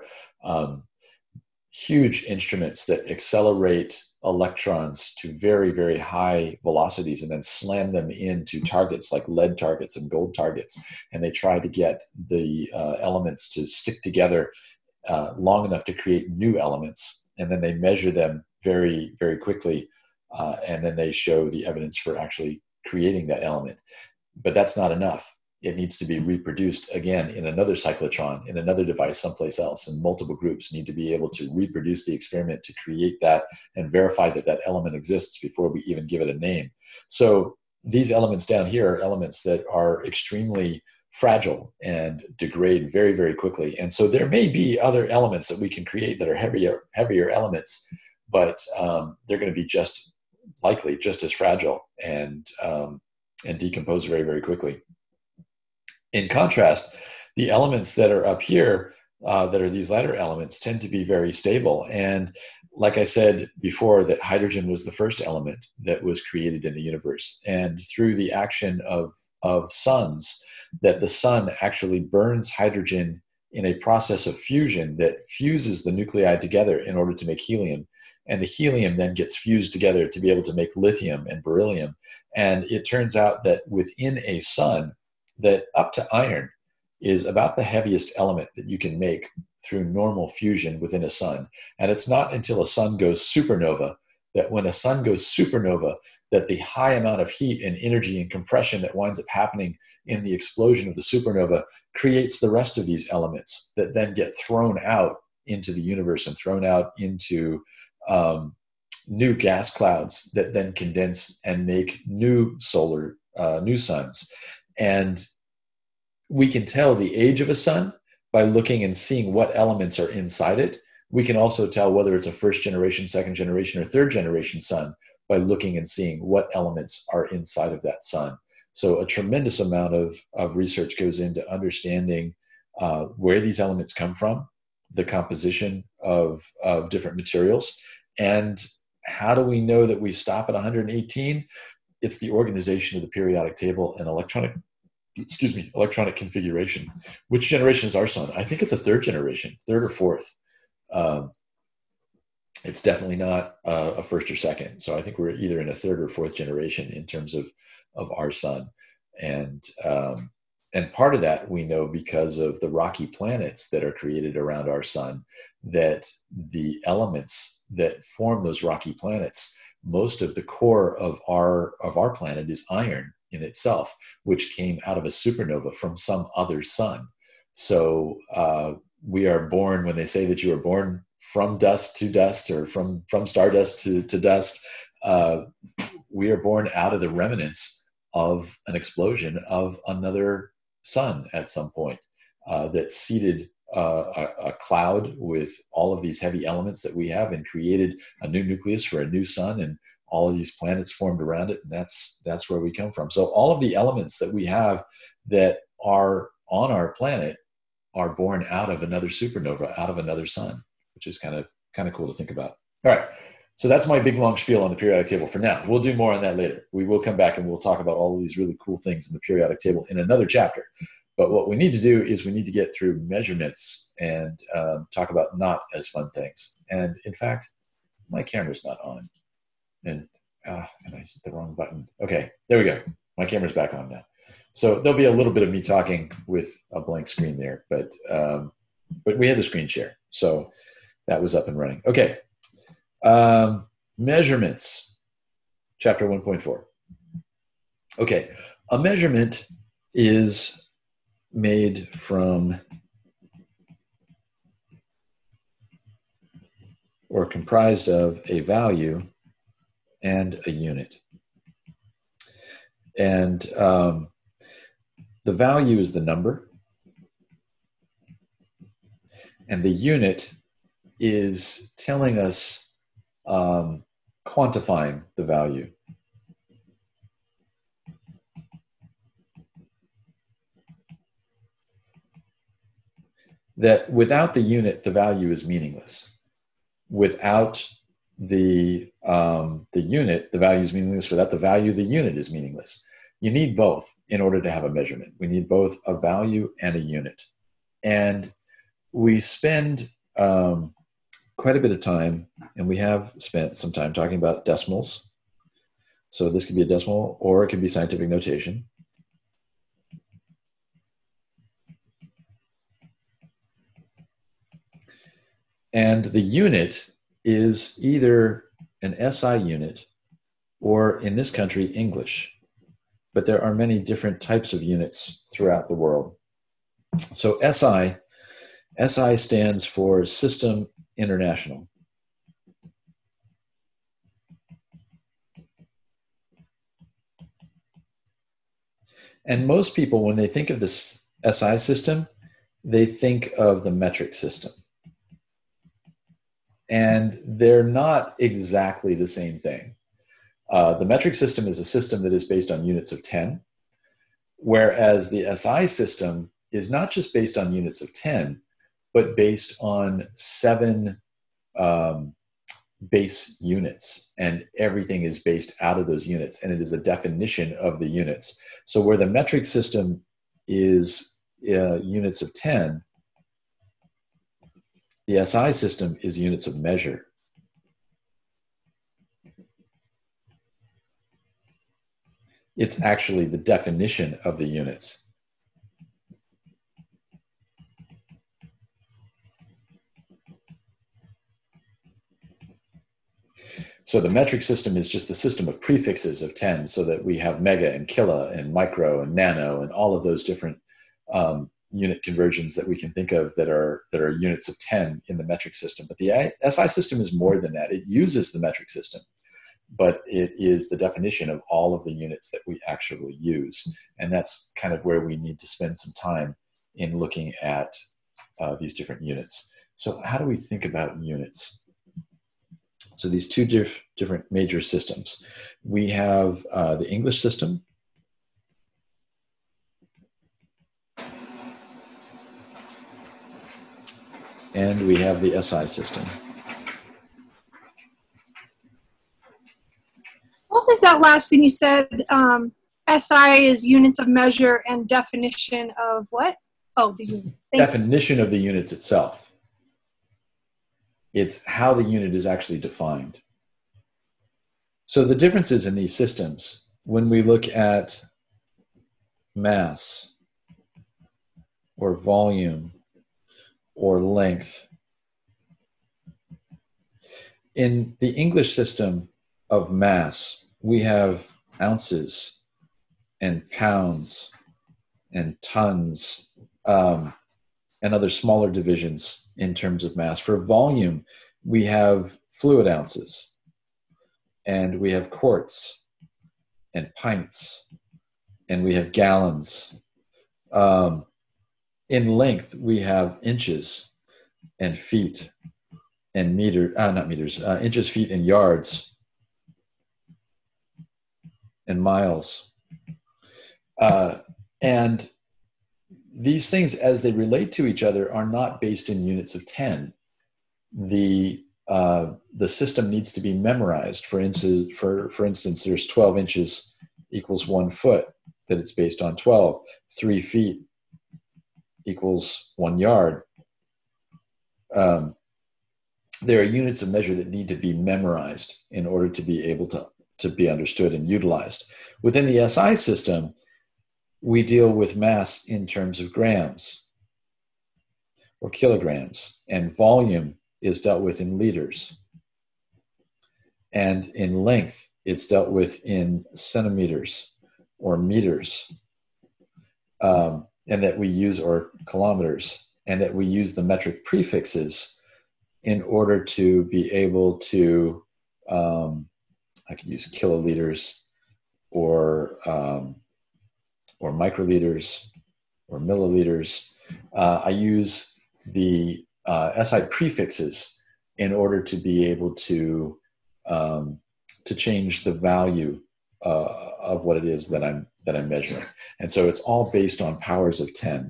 huge instruments that accelerate electrons to very, very high velocities and then slam them into targets like lead targets and gold targets. And they try to get the elements to stick together long enough to create new elements. And then they measure them very, very quickly. And then they show the evidence for actually creating that element. But that's not enough. It needs to be reproduced again in another cyclotron, in another device someplace else, and multiple groups need to be able to reproduce the experiment to create that and verify that that element exists before we even give it a name. So these elements down here are elements that are extremely fragile and degrade very, very quickly. And so there may be other elements that we can create that are heavier elements, but they're going to be likely just as fragile and decompose very, very quickly. In contrast, the elements that are up here, that are these lighter elements, tend to be very stable. And like I said before, that hydrogen was the first element that was created in the universe. And through the action of suns, that the sun actually burns hydrogen in a process of fusion that fuses the nuclei together in order to make helium. And the helium then gets fused together to be able to make lithium and beryllium. And it turns out that within a sun, that up to iron is about the heaviest element that you can make through normal fusion within a sun. And it's not until a sun goes supernova that when a sun goes supernova, that the high amount of heat and energy and compression that winds up happening in the explosion of the supernova creates the rest of these elements that then get thrown out into the universe and thrown out into new gas clouds that then condense and make new suns. And we can tell the age of a sun by looking and seeing what elements are inside it. We can also tell whether it's a first generation, second generation, or third generation sun by looking and seeing what elements are inside of that sun. So a tremendous amount of research goes into understanding where these elements come from, the composition of different materials, and how do we know that we stop at 118? It's the organization of the periodic table and electronic configuration. Which generation is our sun? I think it's a third generation, third or fourth. It's definitely not a first or second. So I think we're either in a third or fourth generation in terms of our sun. And part of that we know because of the rocky planets that are created around our sun, that the elements that form those rocky planets, most of the core of our planet is iron in itself, which came out of a supernova from some other sun. So we are born, when they say that you are born from dust to dust, or from stardust to dust, we are born out of the remnants of an explosion of another sun at some point that seeded a cloud with all of these heavy elements that we have and created a new nucleus for a new sun, and all of these planets formed around it. And that's where we come from. So all of the elements that we have that are on our planet are born out of another supernova, out of another sun, which is kind of cool to think about. All right. So that's my big long spiel on the periodic table for now. We'll do more on that later. We will come back and we'll talk about all of these really cool things in the periodic table in another chapter. But what we need to do is we need to get through measurements and talk about not as fun things. And in fact, my camera's not on. And I hit the wrong button. Okay, there we go. My camera's back on now. So there'll be a little bit of me talking with a blank screen there, but we had the screen share. So that was up and running. Okay. Measurements, chapter 1.4. Okay. A measurement is made from, or comprised of, a value and a unit. And the value is the number, and the unit is telling us, quantifying the value. That without the unit, the value is meaningless. Without the unit, the value is meaningless. Without the value, the unit is meaningless. You need both in order to have a measurement. We need both a value and a unit. And we spend quite a bit of time, and we have spent some time talking about decimals. So this could be a decimal, or it could be scientific notation. And the unit is either an SI unit or, in this country, English. But there are many different types of units throughout the world. So SI stands for System International. And most people, when they think of the SI system, they think of the metric system. And they're not exactly the same thing. The metric system is a system that is based on units of 10, whereas the SI system is not just based on units of 10, but based on 7 base units, and everything is based out of those units, and it is a definition of the units. So where the metric system is units of 10, the SI system is units of measure. It's actually the definition of the units. So the metric system is just the system of prefixes of 10, so that we have mega and kilo and micro and nano and all of those different unit conversions that we can think of that are units of 10 in the metric system. But the SI system is more than that. It uses the metric system, but it is the definition of all of the units that we actually use. And that's kind of where we need to spend some time in looking at these different units. So how do we think about units? So these two different major systems. We have the English system. And we have the SI system. What was that last thing you said? SI is units of measure and definition of what? Oh, the unit. Definition of the units itself. It's how the unit is actually defined. So the differences in these systems, when we look at mass or volume or length, in the English system of mass, we have ounces and pounds and tons and other smaller divisions in terms of mass. For volume, we have fluid ounces, and we have quarts and pints, and we have gallons. In length, we have inches and feet and inches, feet, and yards and miles. And these things, as they relate to each other, are not based in units of 10. The system needs to be memorized. For instance, there's 12 inches equals 1 foot, that it's based on 12. 3 feet equals 1 yard. There are units of measure that need to be memorized in order to be able to be understood and utilized. Within the SI system, we deal with mass in terms of grams or kilograms, and volume is dealt with in liters. And in length, it's dealt with in centimeters or meters, and that we use, or kilometers, and that we use the metric prefixes in order to be able to, I could use kiloliters or microliters or milliliters. I use the SI prefixes in order to be able to change the value of what it is that I'm measuring. And so it's all based on powers of 10.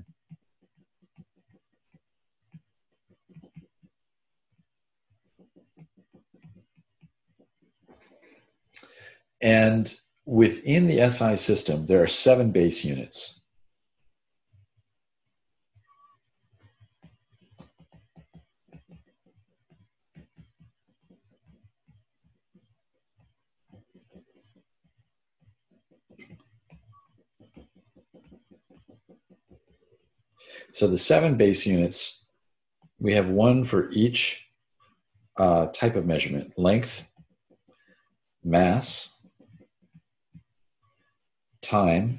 And within the SI system, there are 7 base units. So the 7 base units, we have one for each type of measurement: length, mass, time,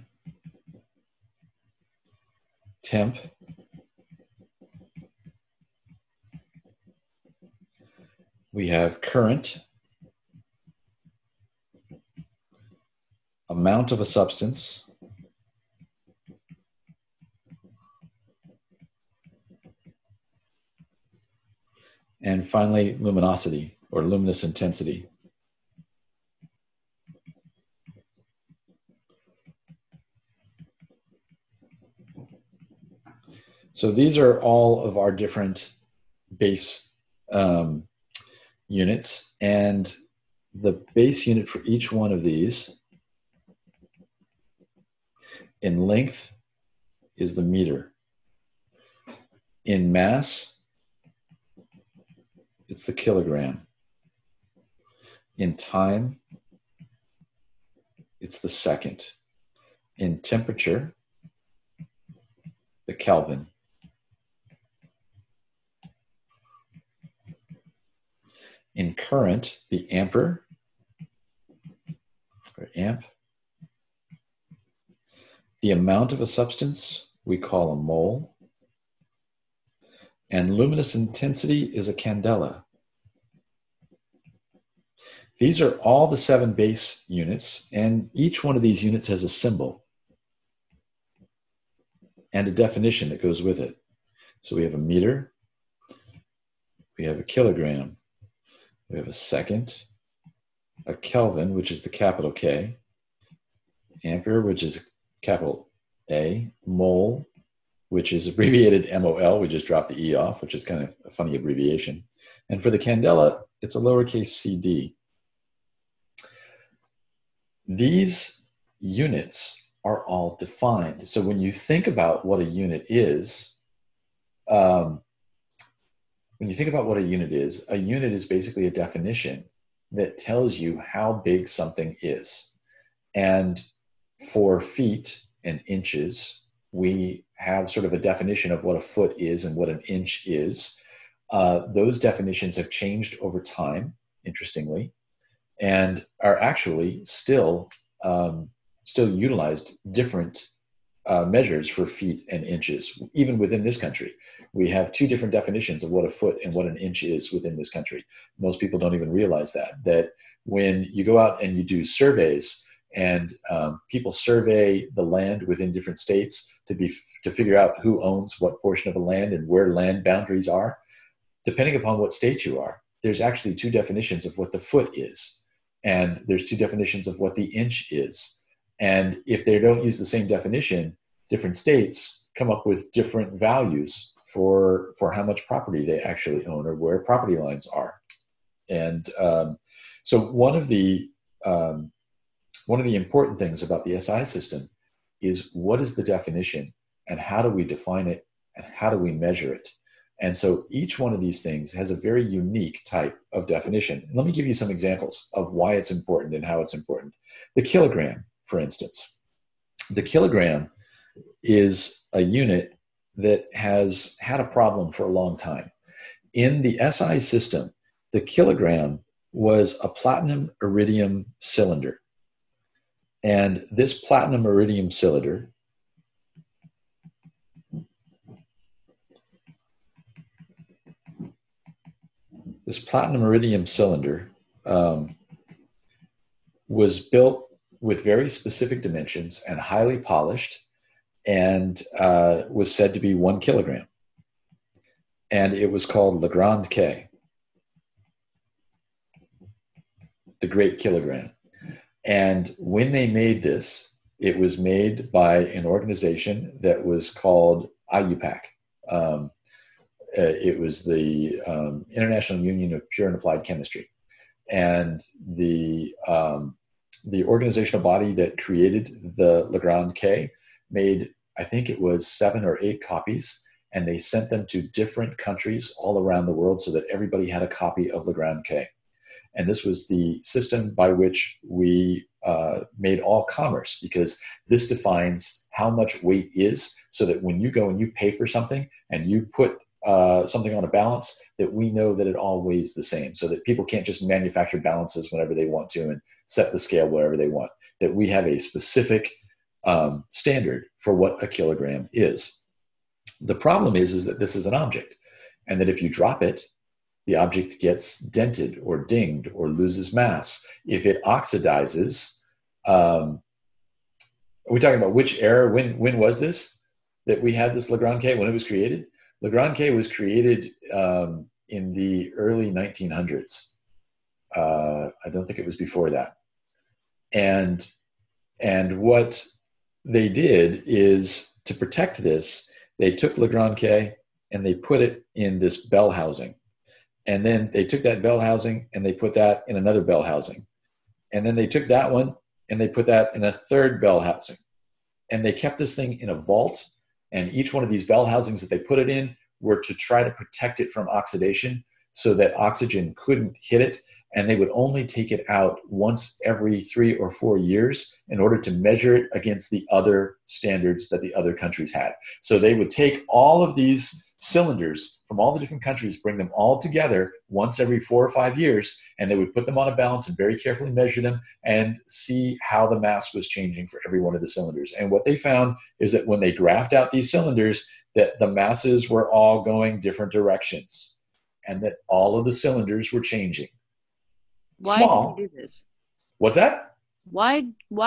temp, we have current, amount of a substance, and finally luminosity or luminous intensity. So these are all of our different base units, and the base unit for each one of these in length is the meter. In mass, it's the kilogram. In time, it's the second. In temperature, the Kelvin. In current, the ampere, or amp. The amount of a substance we call a mole. And luminous intensity is a candela. These are all the 7 base units, and each one of these units has a symbol and a definition that goes with it. So we have a meter, we have a kilogram, we have a second, a Kelvin, which is the capital K, ampere, which is capital A, mole, which is abbreviated MOL. We just dropped the E off, which is kind of a funny abbreviation. And for the candela, it's a lowercase cd. These units are all defined. So when you think about what a unit is, a unit is basically a definition that tells you how big something is. And for feet and inches, we have sort of a definition of what a foot is and what an inch is. Those definitions have changed over time, interestingly, and are actually still utilized different measures for feet and inches. Even within this country, we have 2 different definitions of what a foot and what an inch is within this country. Most people don't even realize that when you go out and you do surveys, and people survey the land within different states to figure out who owns what portion of a land and where land boundaries are. Depending upon what state you are, there's actually 2 definitions of what the foot is, and there's 2 definitions of what the inch is. And if they don't use the same definition, different states come up with different values for how much property they actually own or where property lines are. And so one of the important things about the SI system is, what is the definition and how do we define it and how do we measure it? And so each one of these things has a very unique type of definition. Let me give you some examples of why it's important and how it's important. The kilogram, for instance. The kilogram is a unit that has had a problem for a long time. In the SI system, the kilogram was a platinum iridium cylinder. And this platinum iridium cylinder was built with very specific dimensions and highly polished, and was said to be 1 kilogram. And it was called Le Grand K, the Great Kilogram. And when they made this, it was made by an organization that was called IUPAC. It was the International Union of Pure and Applied Chemistry. And the the organizational body that created the Lagrange K made, I think it was 7 or 8 copies, and they sent them to different countries all around the world so that everybody had a copy of Lagrange K. And this was the system by which we made all commerce, because this defines how much weight is, so that when you go and you pay for something and you put something on a balance, that we know that it all weighs the same, so that people can't just manufacture balances whenever they want to and set the scale wherever they want, that we have a specific standard for what a kilogram is. The problem is that this is an object, and that if you drop it, the object gets dented or dinged or loses mass. If it oxidizes, are we talking about which era? When was this that we had this Lagrange K, when it was created? Lagrange K was created in the early 1900s. I don't think it was before that. And what they did is, to protect this, they took Lagrange K and they put it in this bell housing. And then they took that bell housing and they put that in another bell housing. And then they took that one and they put that in a third bell housing. And they kept this thing in a vault. And each one of these bell housings that they put it in were to try to protect it from oxidation, so that oxygen couldn't hit it. And they would only take it out once every 3 or 4 years in order to measure it against the other standards that the other countries had. So they would take all of these cylinders from all the different countries, bring them all together once every 4 or 5 years, and they would put them on a balance and very carefully measure them and see how the mass was changing for every one of the cylinders. And what they found is that when they graphed out these cylinders, that the masses were all going different directions, and that all of the cylinders were changing. Why Small. did you do this? What's that? Why?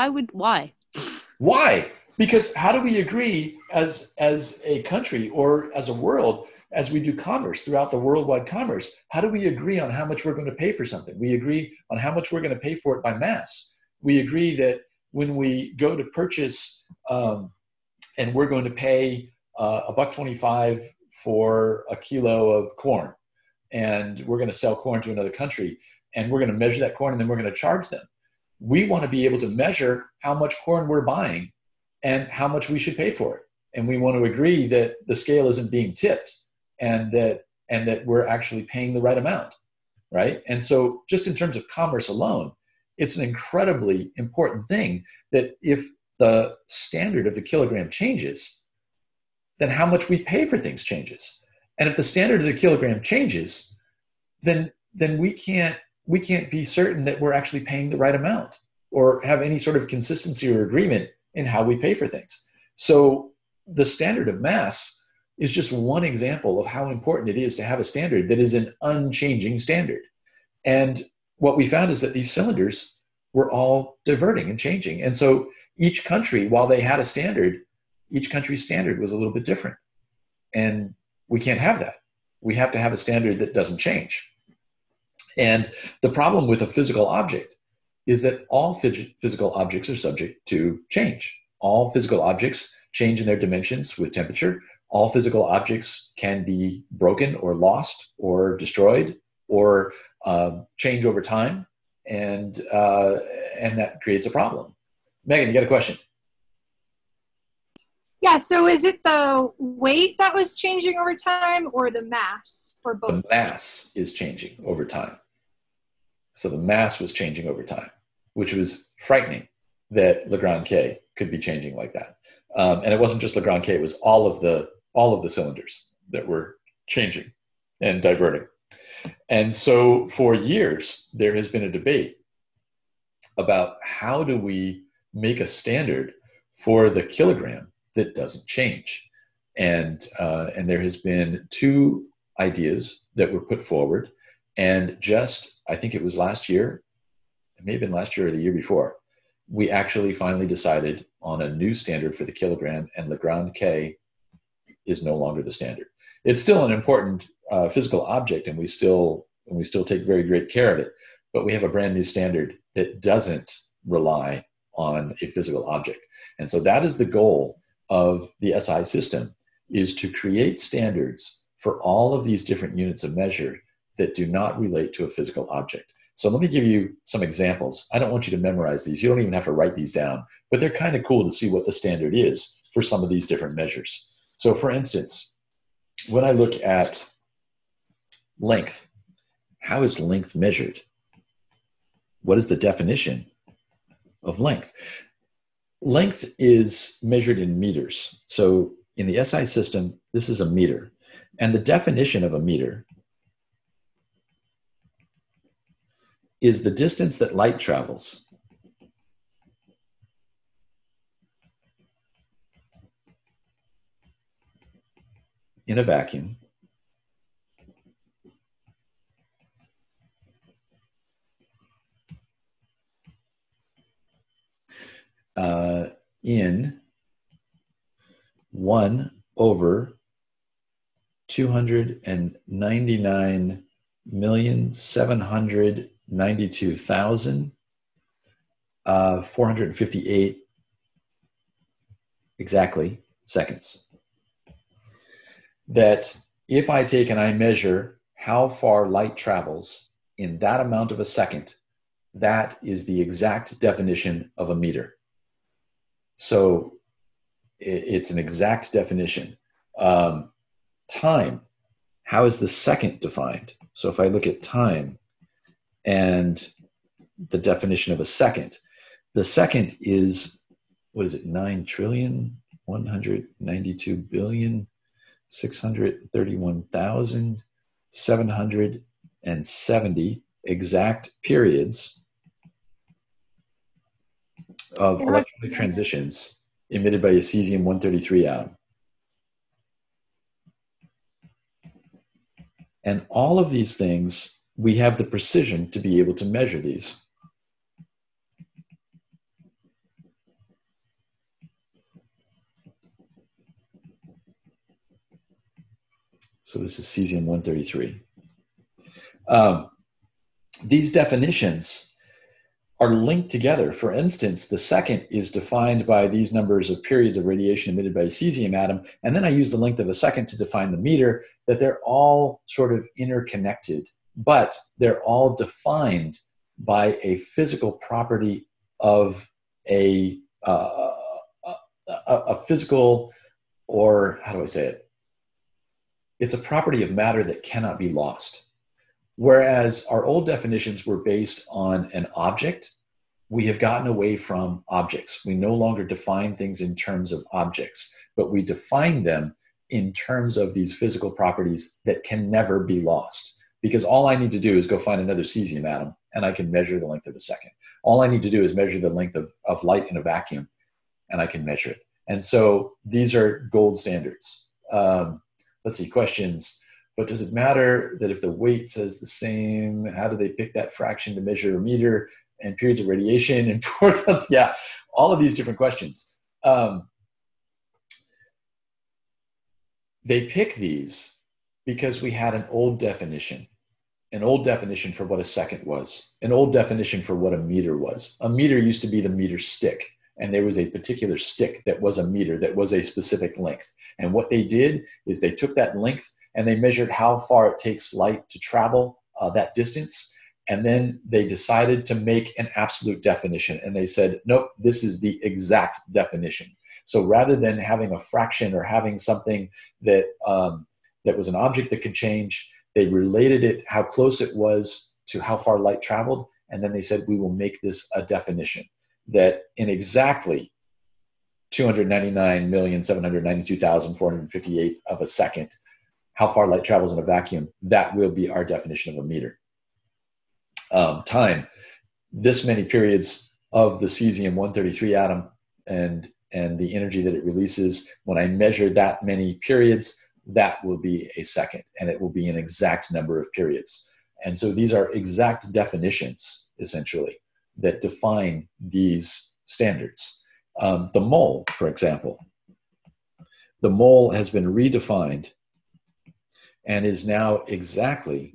Why? Because how do we agree as a country or as a world, as we do commerce throughout the worldwide commerce, how do we agree on how much we're going to pay for something? We agree on how much we're going to pay for it by mass. We agree that when we go to purchase and we're going to pay $1.25 for a kilo of corn, and we're going to sell corn to another country, and we're going to measure that corn, and then we're going to charge them. We want to be able to measure how much corn we're buying and how much we should pay for it. And we want to agree that the scale isn't being tipped, and that we're actually paying the right amount, right? And so just in terms of commerce alone, it's an incredibly important thing that if the standard of the kilogram changes, then how much we pay for things changes. And if the standard of the kilogram changes, then we can't be certain that we're actually paying the right amount or have any sort of consistency or agreement in how we pay for things. So the standard of mass is just one example of how important it is to have a standard that is an unchanging standard. And what we found is that these cylinders were all diverting and changing. And so each country, while they had a standard, each country's standard was a little bit different. And we can't have that. We have to have a standard that doesn't change. And the problem with a physical object is that all physical objects are subject to change. All physical objects change in their dimensions with temperature. All physical objects can be broken or lost or destroyed or change over time, and that creates a problem. Megan, you got a question? Yeah, so is it the weight that was changing over time or the mass, or both? The mass is changing over time. So the mass was changing over time, which was frightening that Lagrange K could be changing like that. And it wasn't just Lagrange K, it was all of the cylinders that were changing and diverting. And so for years, there has been a debate about how do we make a standard for the kilogram that doesn't change. And there has been 2 ideas that were put forward. And just, I think it was last year, it may have been last year or the year before, we actually finally decided on a new standard for the kilogram, and Lagrange K is no longer the standard. It's still an important physical object, and we still take very great care of it, but we have a brand new standard that doesn't rely on a physical object. And so that is the goal of the SI system, is to create standards for all of these different units of measure that do not relate to a physical object. So let me give you some examples. I don't want you to memorize these. You don't even have to write these down, but they're kind of cool to see what the standard is for some of these different measures. So for instance, when I look at length, how is length measured? What is the definition of length? Length is measured in meters. So in the SI system, this is a meter. And the definition of a meter is the distance that light travels in a vacuum in 1/299,792,458 exactly seconds. That if I take and I measure how far light travels in that amount of a second, that is the exact definition of a meter. So it's an exact definition. Time, how is the second defined? So if I look at time and the definition of a second, the second is, what is it, 9,192,631,770 exact periods of electronic transitions emitted by a cesium-133 atom. And all of these things, we have the precision to be able to measure these. So this is cesium-133. These definitions are linked together. For instance, the second is defined by these numbers of periods of radiation emitted by a cesium atom, and then I use the length of a second to define the meter, that they're all sort of interconnected, but they're all defined by a physical property of a physical, or how do I say it? It's a property of matter that cannot be lost. Whereas our old definitions were based on an object, we have gotten away from objects. We no longer define things in terms of objects, but we define them in terms of these physical properties that can never be lost. Because all I need to do is go find another cesium atom and I can measure the length of a second. All I need to do is measure the length of light in a vacuum and I can measure it. And so these are gold standards. Let's see, questions. But does it matter that if the weight says the same, how do they pick that fraction to measure a meter and periods of radiation and yeah, all of these different questions. They pick these because we had an old definition for what a second was, an old definition for what a meter was. A meter used to be the meter stick, and there was a particular stick that was a meter, that was a specific length. And what they did is they took that length and they measured how far it takes light to travel that distance. And then they decided to make an absolute definition. And they said, nope, this is the exact definition. So rather than having a fraction or having something that, that was an object that could change, they related it, how close it was to how far light traveled. And then they said, we will make this a definition that in exactly 299,792,458 of a second, how far light travels in a vacuum, that will be our definition of a meter. Time, this many periods of the cesium-133 atom and the energy that it releases, when I measure that many periods, that will be a second, and it will be an exact number of periods. And so these are exact definitions, essentially, that define these standards. The mole, for example, the mole has been redefined and is now exactly,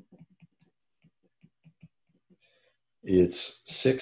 it's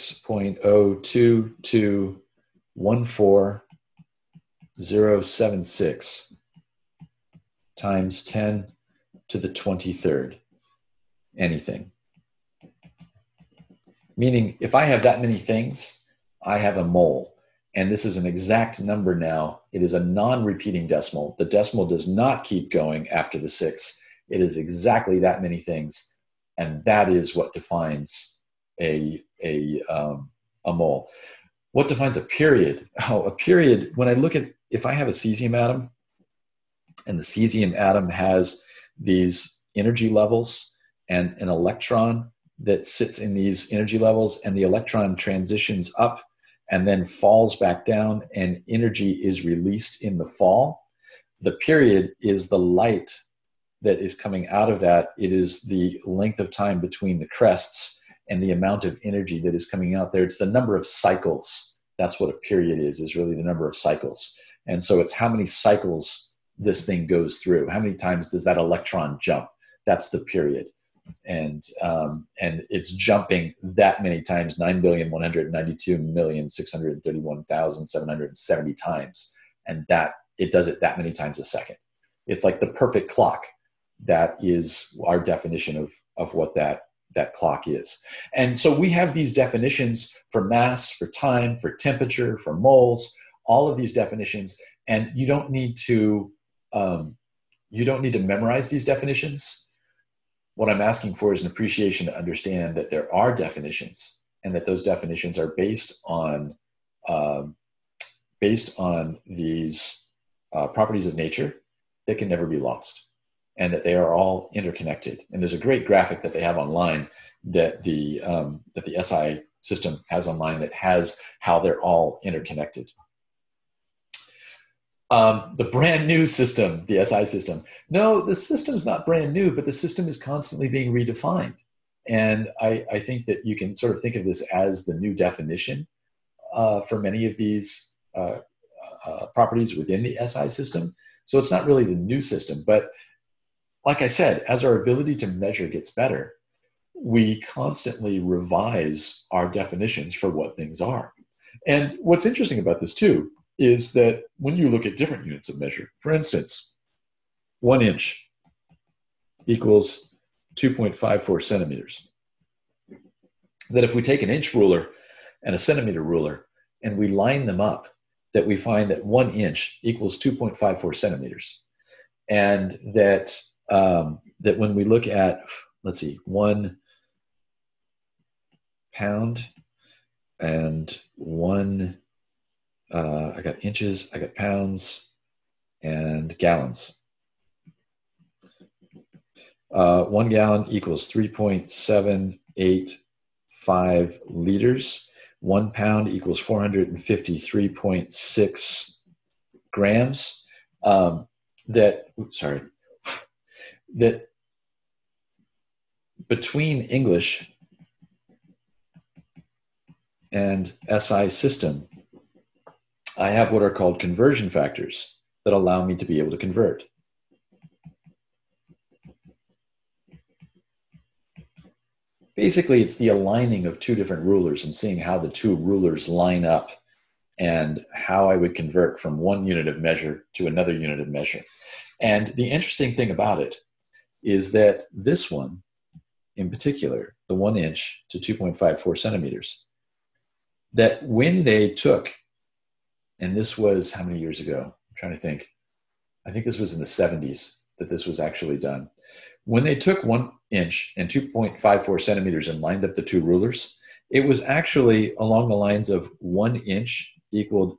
6.02214076 times 10 to the 23rd, anything. Meaning, if I have that many things, I have a mole. And this is an exact number now. It is a non-repeating decimal. The decimal does not keep going after the 6. It is exactly that many things. And that is what defines a mole. What defines a period? Oh, a period, when I look at, if I have a cesium atom, and the cesium atom has these energy levels and an electron that sits in these energy levels, and the electron transitions up and then falls back down, and energy is released in the fall. The period is the light that is coming out of that. It is the length of time between the crests and the amount of energy that is coming out there. It's the number of cycles. That's what a period is really the number of cycles. And so it's how many cycles this thing goes through. How many times does that electron jump? That's the period. And it's jumping that many times, 9,192,631,770 times. And that it does it that many times a second. It's like the perfect clock. That is our definition of what that clock is. And so we have these definitions for mass, for time, for temperature, for moles, all of these definitions. And you don't need to memorize these definitions. What I'm asking for is an appreciation to understand that there are definitions, and that those definitions are based on these properties of nature that can never be lost, and that they are all interconnected. And there's a great graphic that they have online that the SI system has online that has how they're all interconnected. The brand new system, the SI system. No, the system's not brand new, but the system is constantly being redefined. And I think that you can sort of think of this as the new definition for many of these properties within the SI system. So it's not really the new system, but like I said, as our ability to measure gets better, we constantly revise our definitions for what things are. And what's interesting about this too is that when you look at different units of measure, for instance, 1 inch equals 2.54 centimeters. That if we take an inch ruler and a centimeter ruler and we line them up, that we find that 1 inch equals 2.54 centimeters. And that that when we look at, let's see, 1 pound and 1, I got inches, I got pounds and gallons. 1 gallon equals 3.785 liters. 1 pound equals 453.6 grams. That between English and SI system, I have what are called conversion factors that allow me to be able to convert. Basically, it's the aligning of two different rulers and seeing how the two rulers line up and how I would convert from one unit of measure to another unit of measure. And the interesting thing about it is that this one in particular, the 1 inch to 2.54 centimeters, that when they took, and this was how many years ago? I'm trying to think. I think this was in the 70s that this was actually done. When they took 1 inch and 2.54 centimeters and lined up the two rulers, it was actually along the lines of 1 inch equaled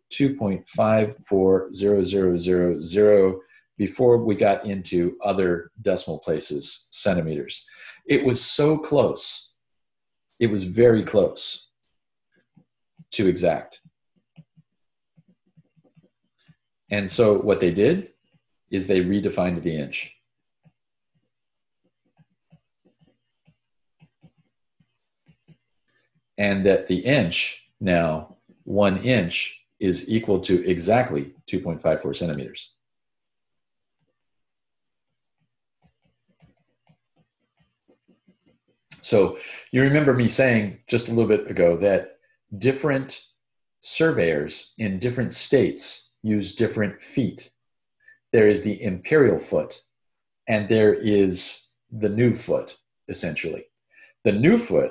2.540000 before we got into other decimal places, centimeters. It was so close. It was very close to exact. And so what they did is they redefined the inch. And that the inch now, 1 inch is equal to exactly 2.54 centimeters. So you remember me saying just a little bit ago that different surveyors in different states use different feet. There is the imperial foot, and there is the new foot, essentially. The new foot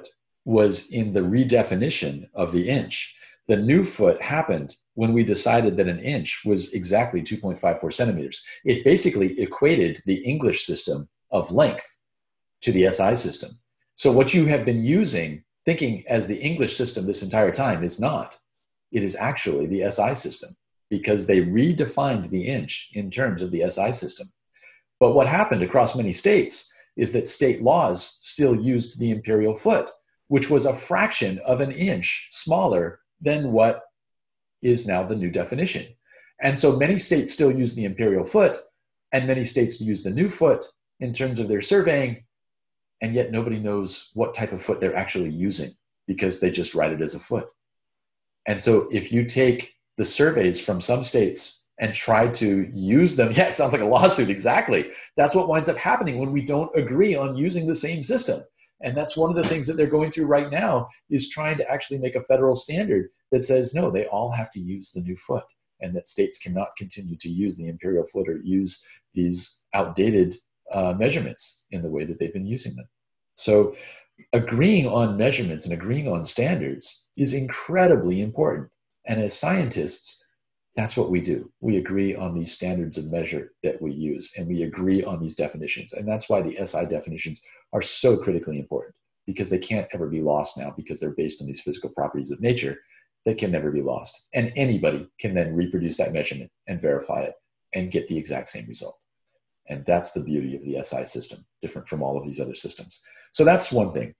was in the redefinition of the inch. The new foot happened when we decided that an inch was exactly 2.54 centimeters. It basically equated the English system of length to the SI system. So what you have been using, thinking as the English system this entire time, is not. It is actually the SI system, because they redefined the inch in terms of the SI system. But what happened across many states is that state laws still used the imperial foot, which was a fraction of an inch smaller than what is now the new definition. And so many states still use the imperial foot, and many states use the new foot in terms of their surveying, and yet nobody knows what type of foot they're actually using because they just write it as a foot. And so if you take the surveys from some states and try to use them, yeah, it sounds like a lawsuit, exactly. That's what winds up happening when we don't agree on using the same system. And that's one of the things that they're going through right now, is trying to actually make a federal standard that says, no, they all have to use the new foot, and that states cannot continue to use the imperial foot or use these outdated measurements in the way that they've been using them. So agreeing on measurements and agreeing on standards is incredibly important. And as scientists, that's what we do. We agree on these standards of measure that we use, and we agree on these definitions. And that's why the SI definitions are so critically important, because they can't ever be lost now, because they're based on these physical properties of nature that can never be lost. And anybody can then reproduce that measurement and verify it and get the exact same result. And that's the beauty of the SI system, different from all of these other systems. So that's one thing.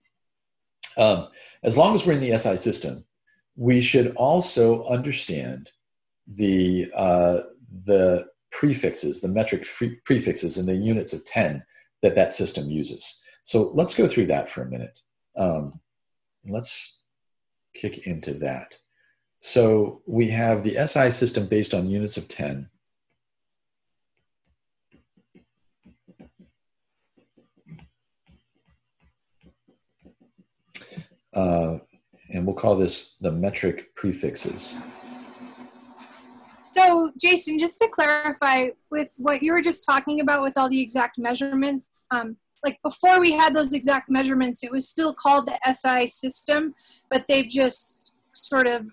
As long as we're in the SI system, we should also understand the prefixes, the metric prefixes and the units of 10 that system uses. So let's go through that for a minute. Let's kick into that. So we have the SI system based on units of 10. And we'll call this the metric prefixes. So, Jason, just to clarify with what you were just talking about with all the exact measurements, like before we had those exact measurements, it was still called the SI system, but they've just sort of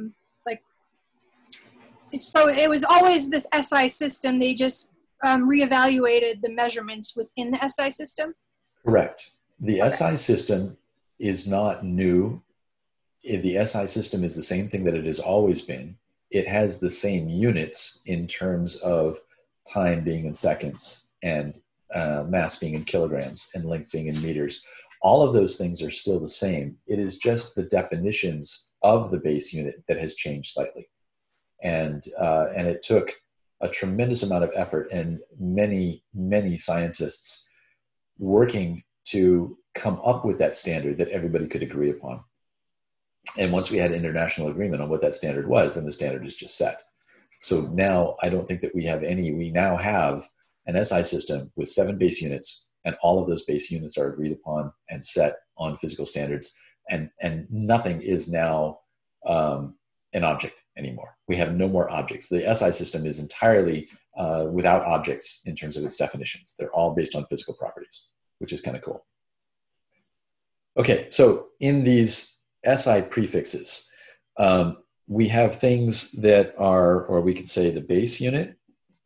so it was always this SI system. They just reevaluated the measurements within the SI system. Correct. The SI system is not new. The SI system is the same thing that it has always been. It has the same units in terms of time being in seconds, and mass being in kilograms, and length being in meters. All of those things are still the same. It is just the definitions of the base unit that has changed slightly. And it took a tremendous amount of effort and many, many scientists working to come up with that standard that everybody could agree upon. And once we had international agreement on what that standard was, then the standard is just set. So now I don't think that we now have an SI system with 7 base units, and all of those base units are agreed upon and set on physical standards, and nothing is now an object anymore. We have no more objects. The SI system is entirely without objects in terms of its definitions. They're all based on physical properties, which is kind of cool. Okay, so in these SI prefixes, we have things that are, or we could say the base unit,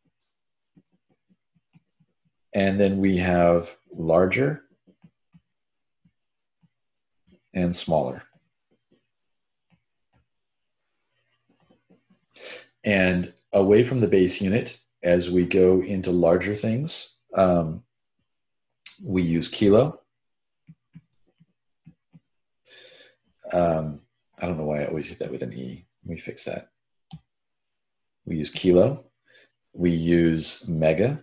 and then we have larger and smaller. And away from the base unit, as we go into larger things, we use kilo. I don't know why I always hit that with an E. Let me fix that. We use kilo. We use mega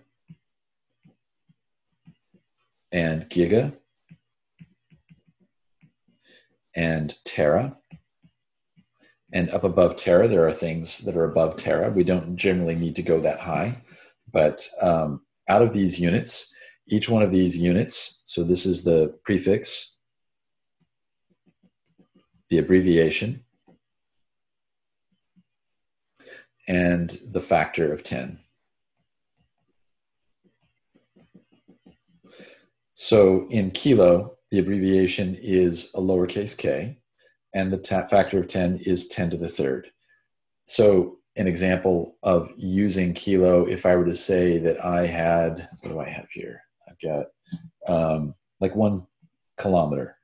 and giga and tera. And up above tera, there are things that are above tera. We don't generally need to go that high. But out of these units, each one of these units, so this is the prefix, the abbreviation, and the factor of 10. So in kilo, the abbreviation is a lowercase k, and the factor of 10 is 10 to the third. So an example of using kilo, if I were to say that I had, what do I have here? I've got like 1 kilometer.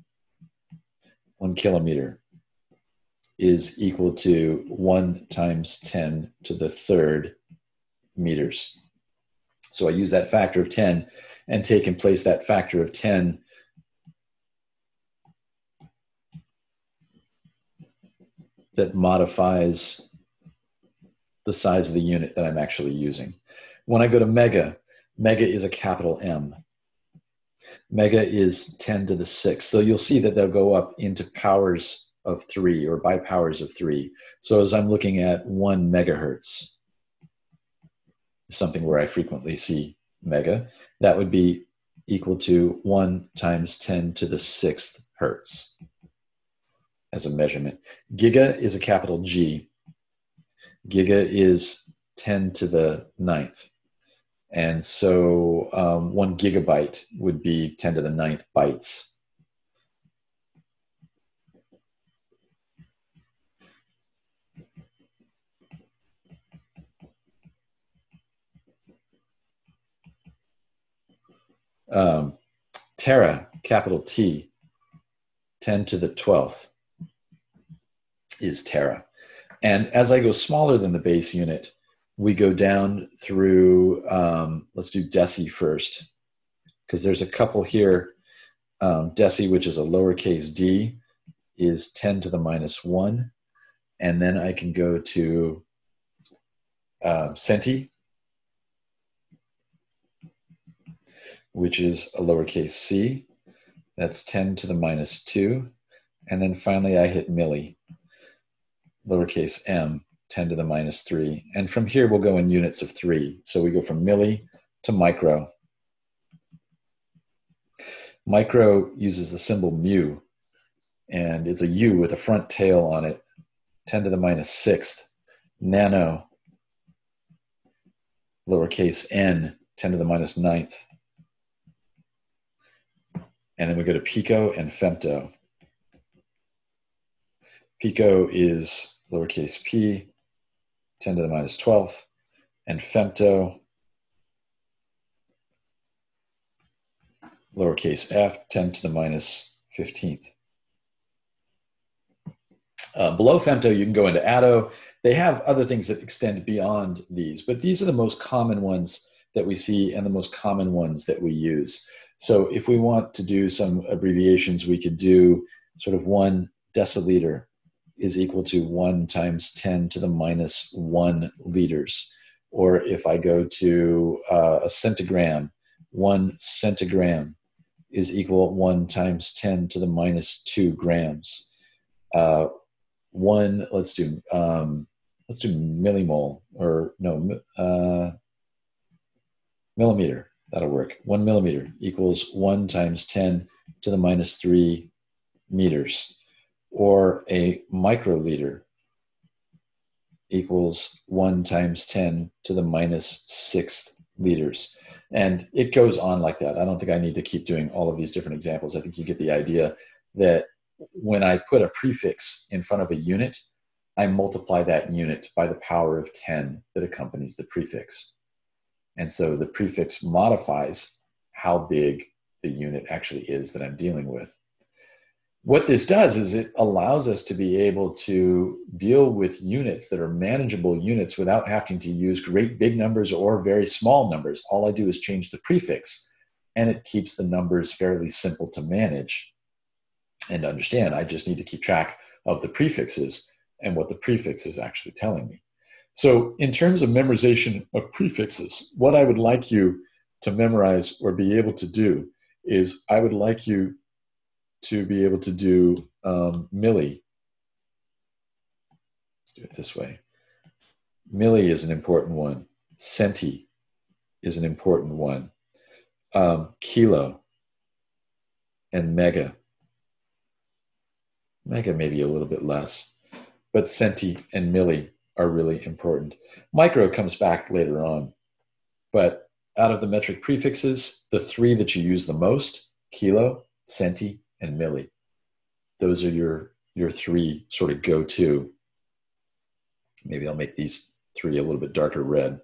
1 kilometer is equal to 1 times 10 to the third meters. So I use that factor of 10 and take and place that factor of 10 that modifies the size of the unit that I'm actually using. When I go to mega, mega is a capital M. Mega is 10 to the 6th. So you'll see that they'll go up into powers of 3 or by powers of 3. So as I'm looking at 1 megahertz, something where I frequently see mega, that would be equal to 1 times 10 to the 6th hertz as a measurement. Giga is a capital G. Giga is 10 to the 9th. And so 1 gigabyte would be 10 to the 9th bytes. Tera, capital T, 10 to the 12th is tera. And as I go smaller than the base unit, we go down through, let's do deci first, because there's a couple here. Deci, which is a lowercase d, is 10 to the minus 1. And then I can go to centi, which is a lowercase c. That's 10 to the minus 2. And then finally I hit milli, lowercase m, 10 to the minus 3. And from here we'll go in units of 3. So we go from milli to micro. Micro uses the symbol mu, and it's a U with a front tail on it, 10 to the minus 6th. Nano, lowercase n, 10 to the minus 9th. And then we go to pico and femto. Pico is lowercase p, 10 to the minus 12th, and femto, lowercase f, 10 to the minus 15th. Below femto, you can go into atto. They have other things that extend beyond these, but these are the most common ones that we see and the most common ones that we use. So if we want to do some abbreviations, we could do sort of 1 deciliter is equal to 1 times 10 to the minus 1 liters. Or if I go to a centigram, 1 centigram is equal 1 times 10 to the minus 2 grams. Let's do millimole, or no, millimeter. That'll work. 1 millimeter equals 1 times 10 to the minus 3 meters. Or a microliter equals 1 times 10 to the minus 6th liters. And it goes on like that. I don't think I need to keep doing all of these different examples. I think you get the idea that when I put a prefix in front of a unit, I multiply that unit by the power of 10 that accompanies the prefix. And so the prefix modifies how big the unit actually is that I'm dealing with. What this does is it allows us to be able to deal with units that are manageable units without having to use great big numbers or very small numbers. All I do is change the prefix, and it keeps the numbers fairly simple to manage and understand. I just need to keep track of the prefixes and what the prefix is actually telling me. So in terms of memorization of prefixes, what I would like you to memorize or be able to do is I would like you to be able to do milli. Let's do it this way. Milli is an important one. Centi is an important one. Kilo and mega. Mega maybe a little bit less, but centi and milli are really important. Micro comes back later on, but out of the metric prefixes, the 3 that you use the most, kilo, centi, and milli. Those are your three sort of go-to. Maybe I'll make these three a little bit darker red.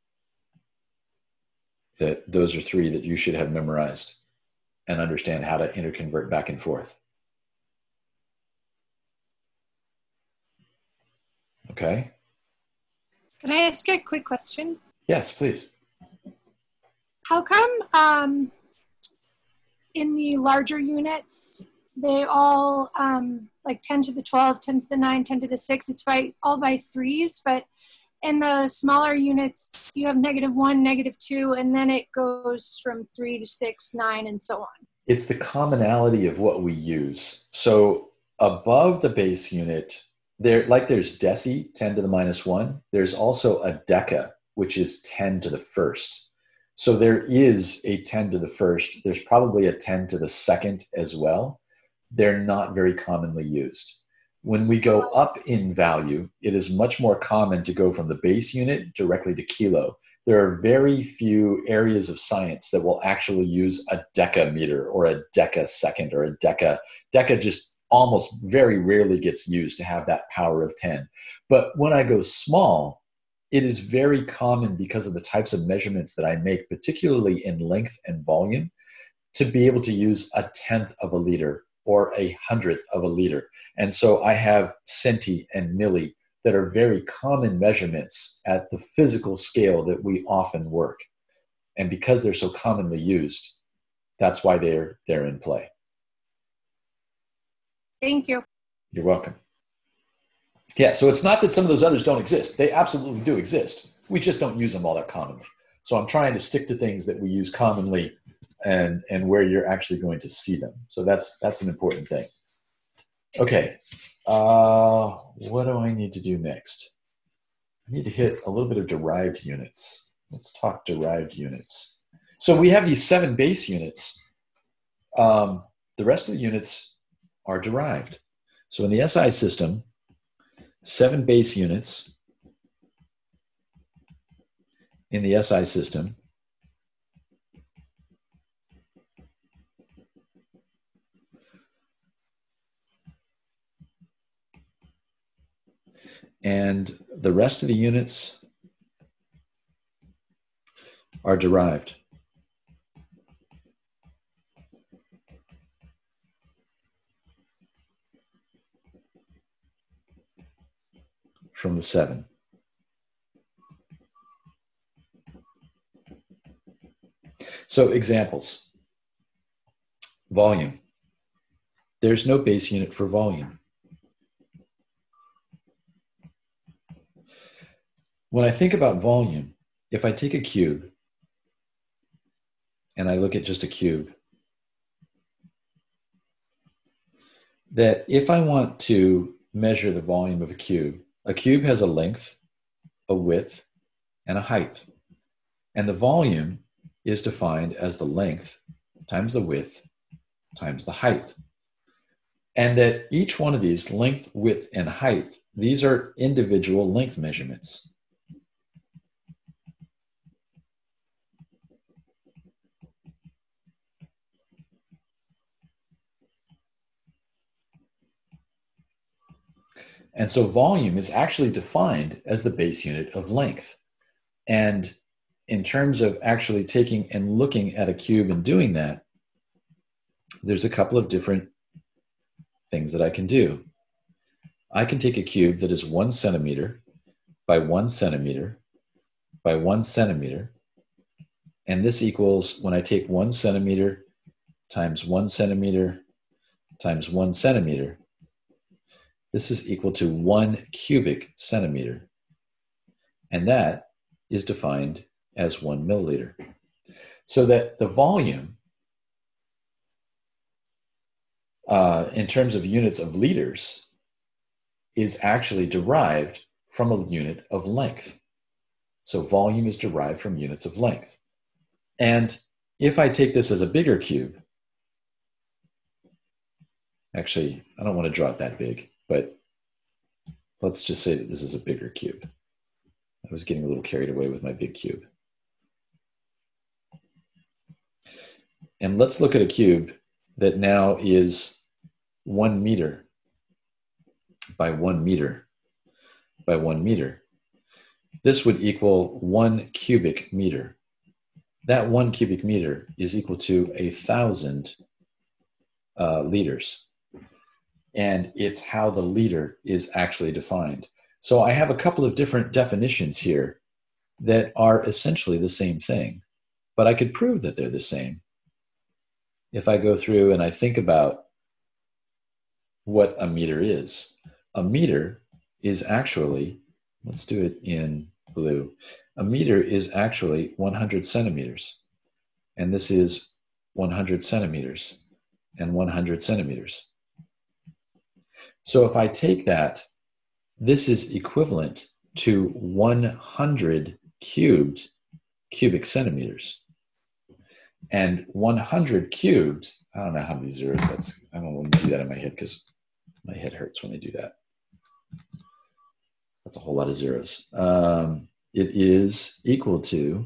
Those are three that you should have memorized and understand how to interconvert back and forth. Okay? Can I ask a quick question? Yes, please. How come in the larger units, they all like 10 to the 12, 10 to the 9, 10 to the 6, it's all by threes, but in the smaller units, you have -1, -2, and then it goes from 3 to 6, 9, and so on. It's the commonality of what we use. So above the base unit, there's deci, 10 to the -1. There's also a deca, which is 10 to the 1st. So there is a 10 to the 1st. There's probably a 10 to the 2nd as well. They're not very commonly used. When we go up in value, it is much more common to go from the base unit directly to kilo. There are very few areas of science that will actually use a decameter or a decasecond or a deca. Deca just almost very rarely gets used to have that power of 10. But when I go small, it is very common because of the types of measurements that I make, particularly in length and volume, to be able to use a 1/10 of a liter or a 100th of a liter. And so I have centi and milli that are very common measurements at the physical scale that we often work. And because they're so commonly used, that's why they're in play. Thank you. You're welcome. Yeah, so it's not that some of those others don't exist. They absolutely do exist. We just don't use them all that commonly. So I'm trying to stick to things that we use commonly and where you're actually going to see them. So that's an important thing. Okay, what do I need to do next? I need to hit a little bit of derived units. Let's talk derived units. So we have these 7 base units. The rest of the units are derived. So in the SI system, 7 base units in the SI system and the rest of the units are derived. From the 7. So examples. Volume. There's no base unit for volume. When I think about volume, if I take a cube and I look at just a cube, that if I want to measure the volume of a cube has a length, a width, and a height. And the volume is defined as the length times the width times the height. And that each one of these, length, width, and height, these are individual length measurements. And so volume is actually defined as the base unit of length. And in terms of actually taking and looking at a cube and doing that, there's a couple of different things that I can do. I can take a cube that is 1 centimeter by 1 centimeter by 1 centimeter. And this equals, when I take 1 centimeter times 1 centimeter times 1 centimeter, this is equal to 1 cubic centimeter. And that is defined as 1 milliliter. So that the volume, in terms of units of liters, is actually derived from a unit of length. So volume is derived from units of length. And if I take this as a bigger cube, actually, I don't want to draw it that big, but let's just say that this is a bigger cube. I was getting a little carried away with my big cube. And let's look at a cube that now is 1 meter by 1 meter by 1 meter, this would equal 1 cubic meter. That 1 cubic meter is equal to 1,000 liters. And it's how the liter is actually defined. So I have a couple of different definitions here that are essentially the same thing, but I could prove that they're the same if I go through and I think about what a meter is. A meter is actually, let's do it in blue. A meter is actually 100 centimeters. And this is 100 centimeters and 100 centimeters. So if I take that, this is equivalent to 100 cubic centimeters. And 100 cubed, I don't know how many zeros that's, I don't want to do that in my head because my head hurts when I do that. That's a whole lot of zeros. It is equal to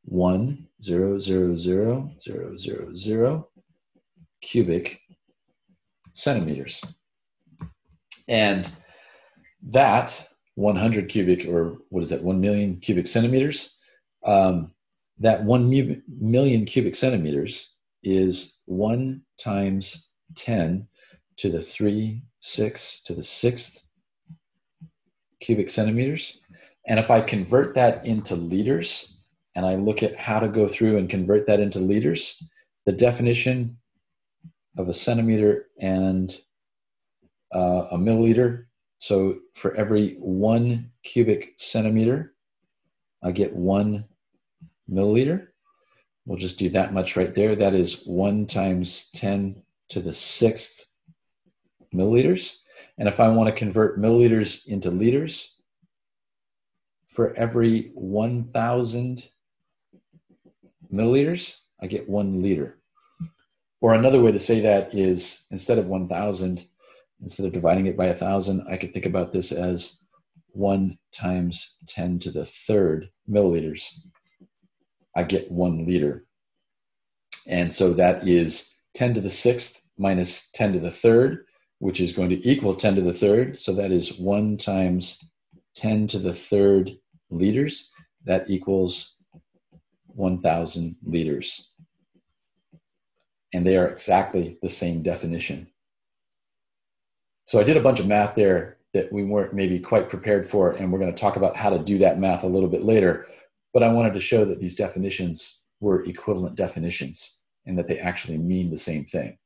1,000,000 cubic centimeters. And that 100 cubic, or what is that, 1 million cubic centimeters? That 1 million cubic centimeters is 1 times 10 to the 3/6 to the 6th cubic centimeters. And if I convert that into liters, and I look at how to go through and convert that into liters, the definition of a centimeter and a milliliter. So for every 1 cubic centimeter, I get 1 milliliter. We'll just do that much right there. That is 1 times 10 to the 6th milliliters. And if I want to convert milliliters into liters, for every 1,000 milliliters, I get 1 liter. Or another way to say that is, instead of 1,000, instead of dividing it by 1,000, I could think about this as 1 times 10 to the 3rd milliliters. I get 1 liter. And so that is 10 to the 6th minus 10 to the 3rd, which is going to equal 10 to the 3rd. So that is 1 times 10 to the 3rd liters. That equals 1,000 liters. And they are exactly the same definition. So I did a bunch of math there that we weren't maybe quite prepared for, and we're going to talk about how to do that math a little bit later. But I wanted to show that these definitions were equivalent definitions and that they actually mean the same thing.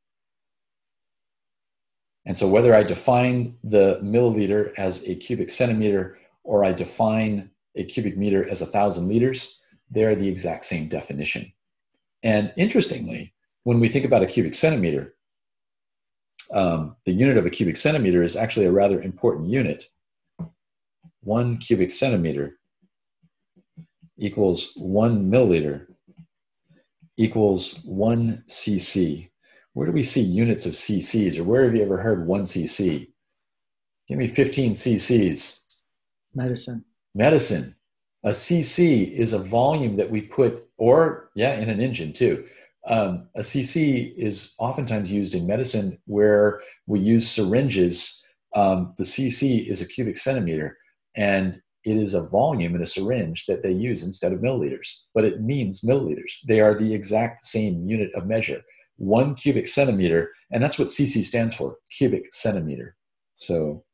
And so whether I define the milliliter as a cubic centimeter or I define a cubic meter as 1,000 liters, they're the exact same definition. And interestingly, when we think about a cubic centimeter, the unit of a cubic centimeter is actually a rather important unit. 1 cubic centimeter equals 1 milliliter equals 1 cc. Where do we see units of cc's, or where have you ever heard 1 cc? Give me 15 cc's. Medicine. Medicine. A cc is a volume that we put, or yeah, in an engine too. A cc is oftentimes used in medicine where we use syringes. The cc is a cubic centimeter, and it is a volume in a syringe that they use instead of milliliters, but it means milliliters. They are the exact same unit of measure. 1 cubic centimeter, and that's what cc stands for, cubic centimeter. So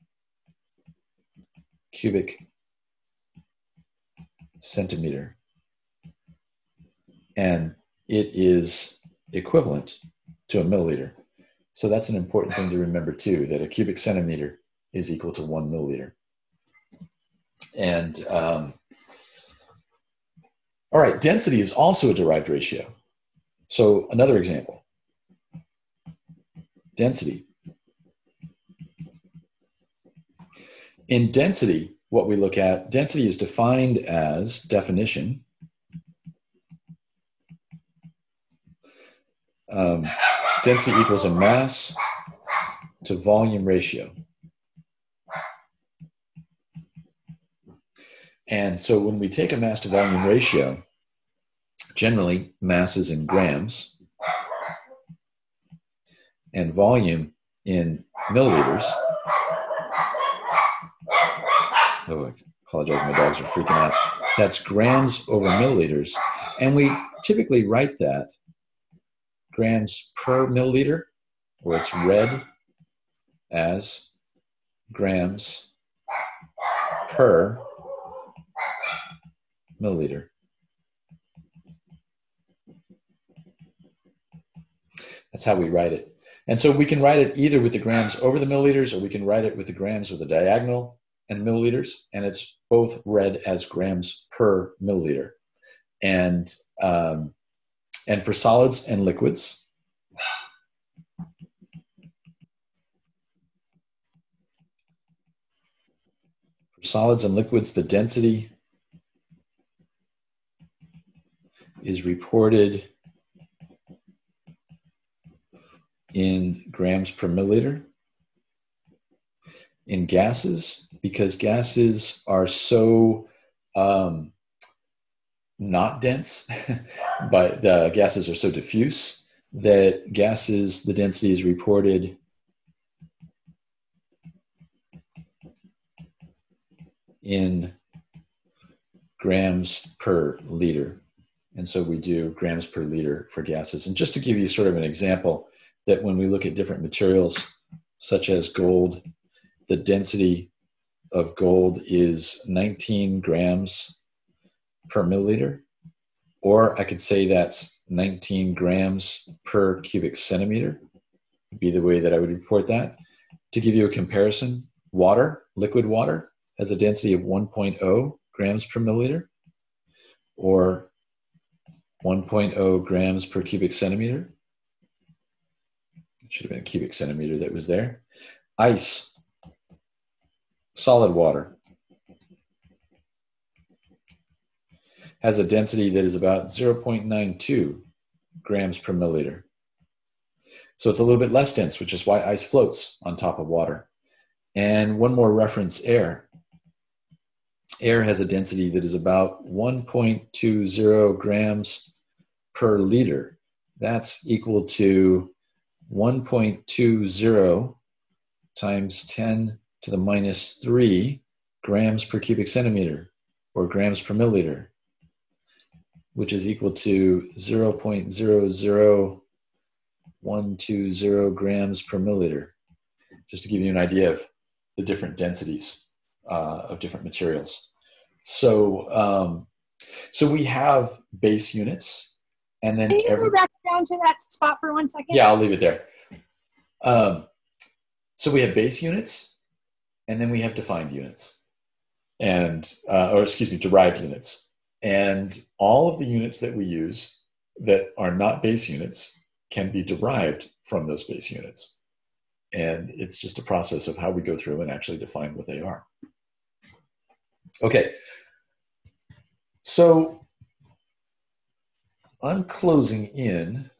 cubic centimeter. And it is equivalent to a milliliter. So that's an important thing to remember too, that a cubic centimeter is equal to 1 milliliter. And all right, density is also a derived ratio. So another example, density. In density, what we look at, density is defined as definition. Density equals a mass to volume ratio. And so when we take a mass to volume ratio, generally mass is in grams. and volume in milliliters. Oh, I apologize, my dogs are freaking out. That's grams over milliliters. And we typically write that grams per milliliter, or it's read as grams per milliliter. That's how we write it. And so we can write it either with the grams over the milliliters, or we can write it with the grams with the diagonal and milliliters, and it's both read as grams per milliliter. And for solids and liquids, the density is reported in grams per milliliter. In gases, because gases are so not dense, but the gases are so diffuse that gases, the density is reported in grams per liter. And so we do grams per liter for gases. And just to give you sort of an example, that when we look at different materials, such as gold, the density of gold is 19 grams per milliliter, or I could say that's 19 grams per cubic centimeter, would be the way that I would report that. To give you a comparison, water, liquid water, has a density of 1.0 grams per milliliter, or 1.0 grams per cubic centimeter. It should have been a cubic centimeter that was there. Ice, solid water, has a density that is about 0.92 grams per milliliter. So it's a little bit less dense, which is why ice floats on top of water. And one more reference, air. Air has a density that is about 1.20 grams per liter. That's equal to 1.20 times 10 to the minus 3 grams per cubic centimeter, or grams per milliliter, which is equal to 0.00120 grams per milliliter, just to give you an idea of the different densities of different materials. So, so we have base units, and then can you go back down to that spot for 1 second? Yeah, I'll leave it there. So we have base units, and then we have defined units, and derived units. And all of the units that we use that are not base units can be derived from those base units. And it's just a process of how we go through and actually define what they are. Okay, so I'm closing in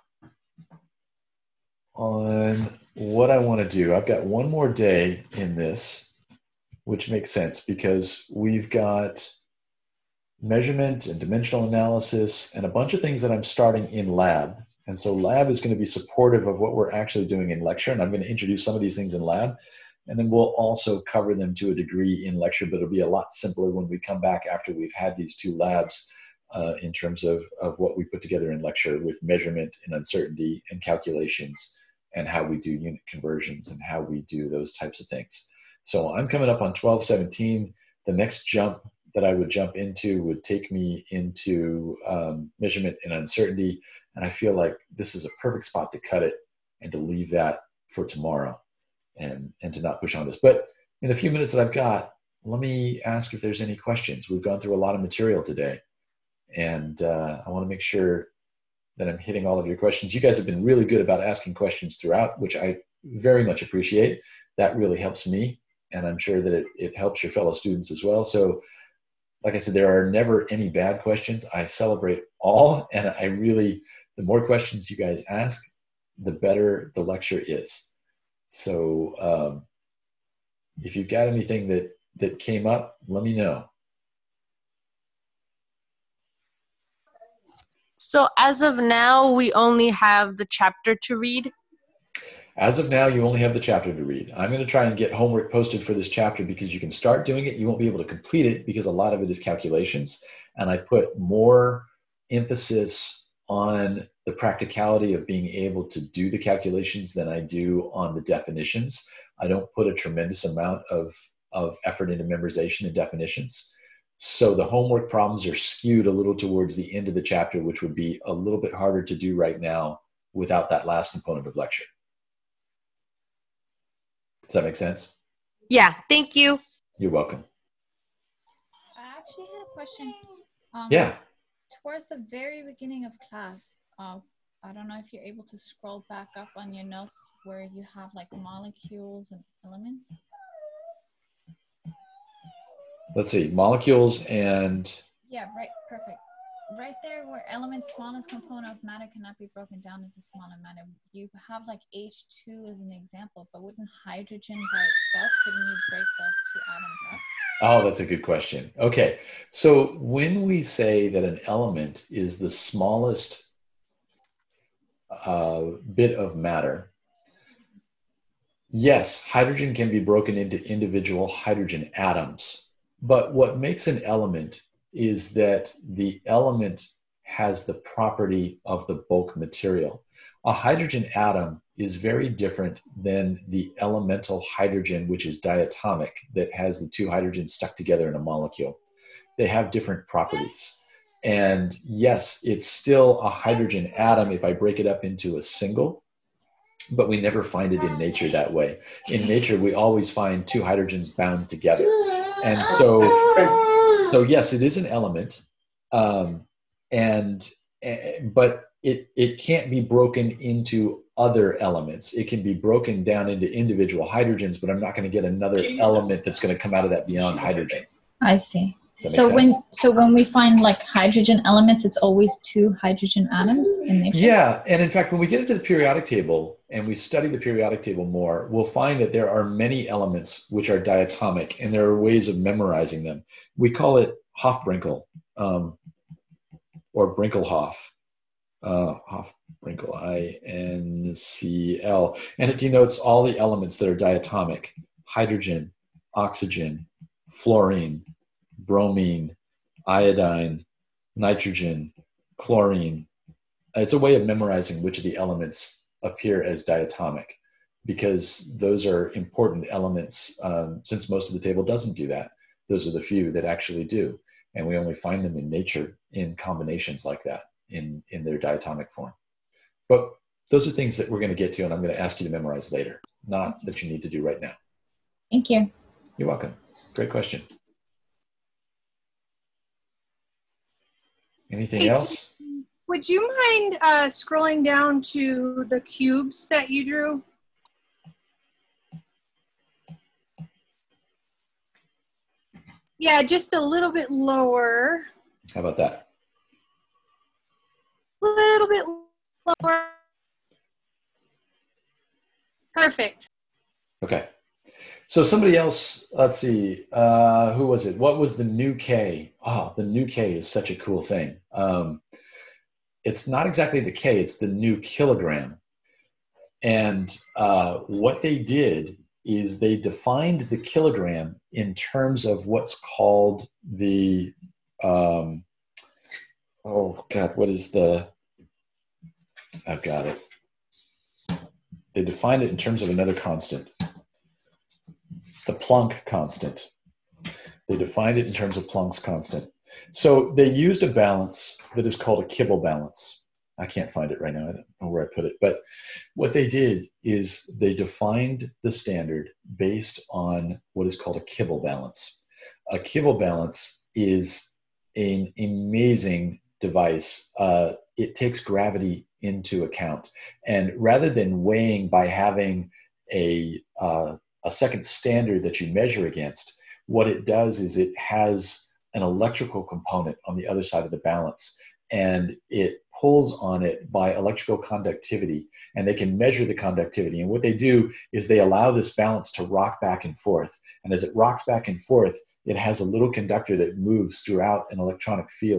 on what I want to do. I've got one more day in this, which makes sense because we've got measurement and dimensional analysis and a bunch of things that I'm starting in lab. And so lab is going to be supportive of what we're actually doing in lecture. And I'm going to introduce some of these things in lab. And then we'll also cover them to a degree in lecture, but it'll be a lot simpler when we come back after we've had these two labs in terms of what we put together in lecture with measurement and uncertainty and calculations and how we do unit conversions and how we do those types of things. So I'm coming up on 12:17. The next jump that I would jump into would take me into measurement and uncertainty. And I feel like this is a perfect spot to cut it and to leave that for tomorrow and to not push on this. But in the few minutes that I've got, let me ask if there's any questions. We've gone through a lot of material today, and I want to make sure that I'm hitting all of your questions. You guys have been really good about asking questions throughout, which I very much appreciate. That really helps me, and I'm sure that it helps your fellow students as well. So like I said, there are never any bad questions. I celebrate all, and I really, the more questions you guys ask, the better the lecture is. So if you've got anything that came up, let me know. So as of now, we only have the chapter to read. As of now, you only have the chapter to read. I'm going to try and get homework posted for this chapter because you can start doing it. You won't be able to complete it because a lot of it is calculations. And I put more emphasis on the practicality of being able to do the calculations than I do on the definitions. I don't put a tremendous amount of effort into memorization and definitions. So the homework problems are skewed a little towards the end of the chapter, which would be a little bit harder to do right now without that last component of lecture. Does that make sense? Yeah, thank you. You're welcome. I actually had a question. Yeah. Towards the very beginning of class, I don't know if you're able to scroll back up on your notes where you have like molecules and elements. Let's see, molecules and... Yeah, right, perfect. Right there where elements, smallest component of matter cannot be broken down into smaller matter. You have like H2 as an example, but wouldn't hydrogen by itself, couldn't you break those two atoms up? Oh, that's a good question. Okay, so when we say that an element is the smallest bit of matter, yes, hydrogen can be broken into individual hydrogen atoms. But what makes an element is that the element has the property of the bulk material. A hydrogen atom is very different than the elemental hydrogen, which is diatomic, that has the two hydrogens stuck together in a molecule. They have different properties. And yes, it's still a hydrogen atom if I break it up into a single, but we never find it in nature that way. In nature, we always find two hydrogens bound together. And so yes, it is an element, but it can't be broken into other elements. It can be broken down into individual hydrogens, but I'm not going to get another element that's going to come out of that beyond hydrogen. I see. So when we find like hydrogen elements, it's always two hydrogen atoms in nature? Yeah, and in fact, when we get into the periodic table and we study the periodic table more, we'll find that there are many elements which are diatomic, and there are ways of memorizing them. We call it Hofbrinkel, or Brinkelhoff. Hofbrinkel, I-N-C-L. And it denotes all the elements that are diatomic: hydrogen, oxygen, fluorine, bromine, iodine, nitrogen, chlorine. It's a way of memorizing which of the elements appear as diatomic, because those are important elements. Since most of the table doesn't do that, those are the few that actually do. And we only find them in nature in combinations like that, in their diatomic form. But those are things that we're going to get to, and I'm going to ask you to memorize later, not that you need to do right now. Thank you. You're welcome. Great question. Anything else? Would you mind scrolling down to the cubes that you drew? Yeah, just a little bit lower. How about that? A little bit lower. Perfect. Okay. So somebody else, let's see, who was it? What was the new K? Oh, the new K is such a cool thing. It's not exactly the K, it's the new kilogram. And what they did is they defined the kilogram in terms of what's called the, oh God, what is the, I've got it. They defined it in terms of another constant. The Planck constant. They defined it in terms of Planck's constant. So they used a balance that is called a Kibble balance. I can't find it right now. I don't know where I put it. But what they did is they defined the standard based on what is called a Kibble balance. A Kibble balance is an amazing device. It takes gravity into account. And rather than weighing by having a second standard that you measure against, what it does is it has an electrical component on the other side of the balance, and it pulls on it by electrical conductivity, and they can measure the conductivity. And what they do is they allow this balance to rock back and forth. And as it rocks back and forth, it has a little conductor that moves throughout an electronic field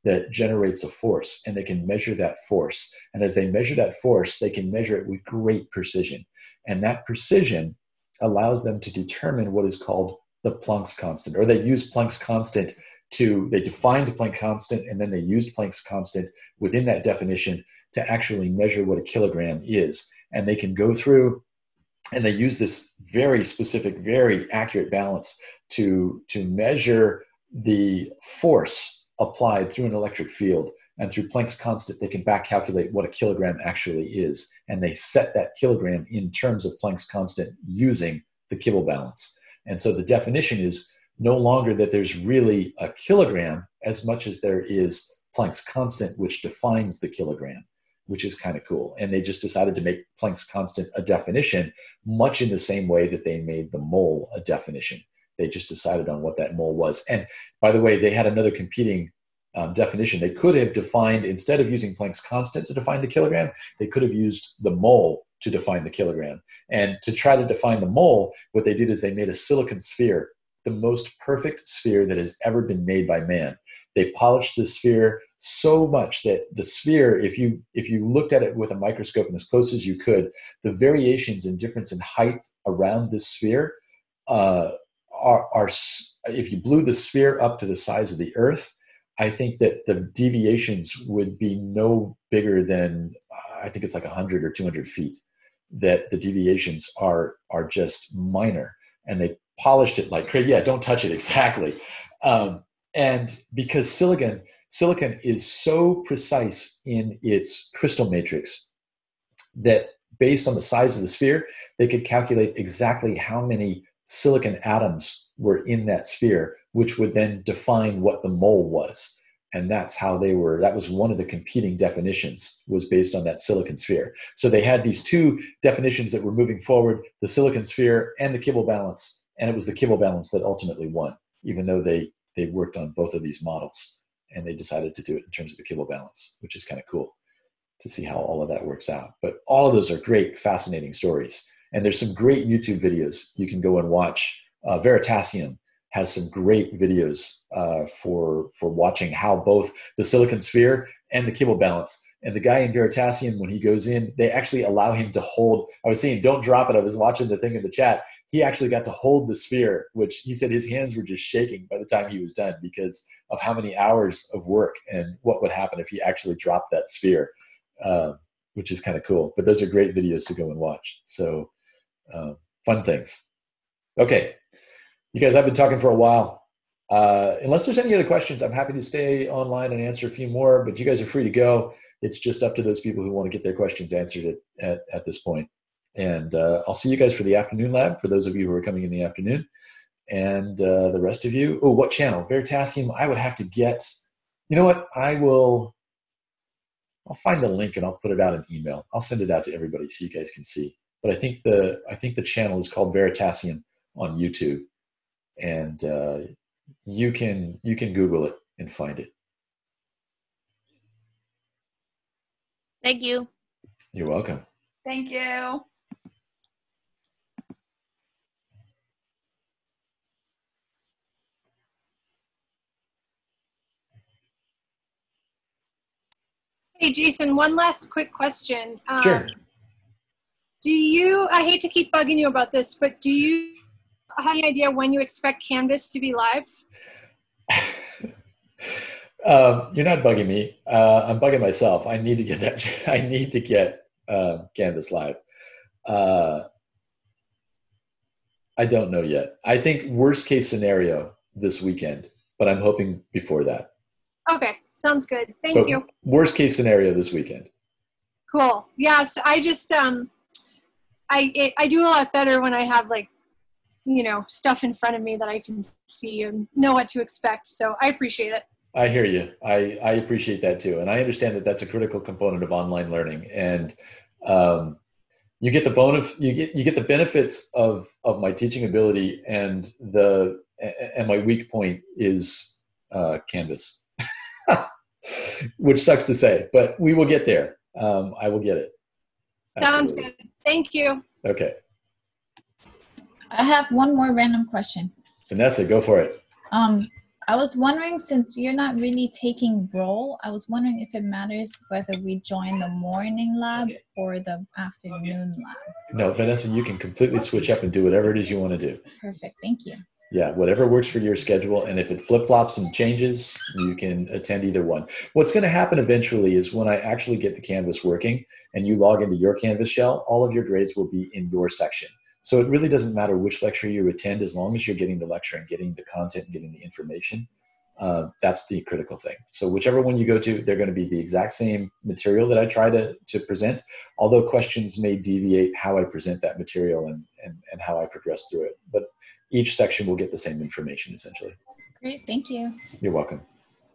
that generates a force, and they can measure that force. And as they measure that force, they can measure it with great precision. And that precision allows them to determine what is called the Planck's constant, or they use Planck's constant they defined Planck's constant, and then they used Planck's constant within that definition to actually measure what a kilogram is. And they can go through, and they use this very specific, very accurate balance to measure the force applied through an electric field. And through Planck's constant, they can back calculate what a kilogram actually is. And they set that kilogram in terms of Planck's constant using the Kibble balance. And so the definition is no longer that there's really a kilogram as much as there is Planck's constant, which defines the kilogram, which is kind of cool. And they just decided to make Planck's constant a definition, much in the same way that they made the mole a definition. They just decided on what that mole was. And by the way, they had another competing definition. They could have defined, instead of using Planck's constant to define the kilogram, they could have used the mole to define the kilogram. And to try to define the mole, what they did is they made a silicon sphere, the most perfect sphere that has ever been made by man. They polished the sphere so much that the sphere, if you looked at it with a microscope and as close as you could, the variations in difference in height around this sphere are if you blew the sphere up to the size of the Earth, I think that the deviations would be no bigger than, I think it's like 100 or 200 feet, that the deviations are just minor. And they polished it like crazy. Yeah, don't touch it, exactly. And because silicon is so precise in its crystal matrix that based on the size of the sphere, they could calculate exactly how many silicon atoms were in that sphere, which would then define what the mole was. And that's how that was one of the competing definitions, was based on that silicon sphere. So they had these two definitions that were moving forward, the silicon sphere and the Kibble balance. And it was the Kibble balance that ultimately won, even though they worked on both of these models, and they decided to do it in terms of the Kibble balance, which is kind of cool to see how all of that works out. But all of those are great, fascinating stories. And there's some great YouTube videos you can go and watch. Veritasium has some great videos for watching how both the silicon sphere and the Kibble balance. And the guy in Veritasium, when he goes in, they actually allow him to hold. I was saying, don't drop it. I was watching the thing in the chat. He actually got to hold the sphere, which he said his hands were just shaking by the time he was done because of how many hours of work and what would happen if he actually dropped that sphere, which is kind of cool. But those are great videos to go and watch. So fun things. Okay. You guys, I've been talking for a while. Unless there's any other questions, I'm happy to stay online and answer a few more, but you guys are free to go. It's just up to those people who want to get their questions answered at this point. And I'll see you guys for the afternoon lab, for those of you who are coming in the afternoon. And the rest of you, what channel? Veritasium, I would have to get, you know what? I'll find the link and I'll put it out in email. I'll send it out to everybody so you guys can see. But I think the channel is called Veritasium on YouTube. And you can Google it and find it. Thank you. You're welcome. Thank you. Hey, Jason, one last quick question. Sure. I hate to keep bugging you about this, but do you have any idea when you expect Canvas to be live? You're not bugging me. I'm bugging myself. I need to get that. I need to get Canvas live. I don't know yet. I think worst case scenario this weekend, but I'm hoping before that. Okay, sounds good. Thank you. Worst case scenario this weekend. Cool. Yes, I just I do a lot better when I have stuff in front of me that I can see and know what to expect. So I appreciate it. I hear you. I appreciate that too. And I understand that that's a critical component of online learning. And you get the benefits of my teaching ability, and my weak point is Canvas, which sucks to say, but we will get there. I will get it. Sounds good. Thank you. Okay. I have one more random question. Vanessa, go for it. I was wondering, since you're not really taking roll, I was wondering if it matters whether we join the morning lab or the afternoon lab. No, Vanessa, you can completely switch up and do whatever it is you want to do. Perfect. Thank you. Yeah, whatever works for your schedule. And if it flip-flops and changes, you can attend either one. What's going to happen eventually is when I actually get the Canvas working and you log into your Canvas shell, all of your grades will be in your section. So it really doesn't matter which lecture you attend, as long as you're getting the lecture and getting the content and getting the information. That's the critical thing. So whichever one you go to, they're going to be the exact same material that I try to present, although questions may deviate how I present that material and how I progress through it. But each section will get the same information, essentially. Great. Thank you. You're welcome.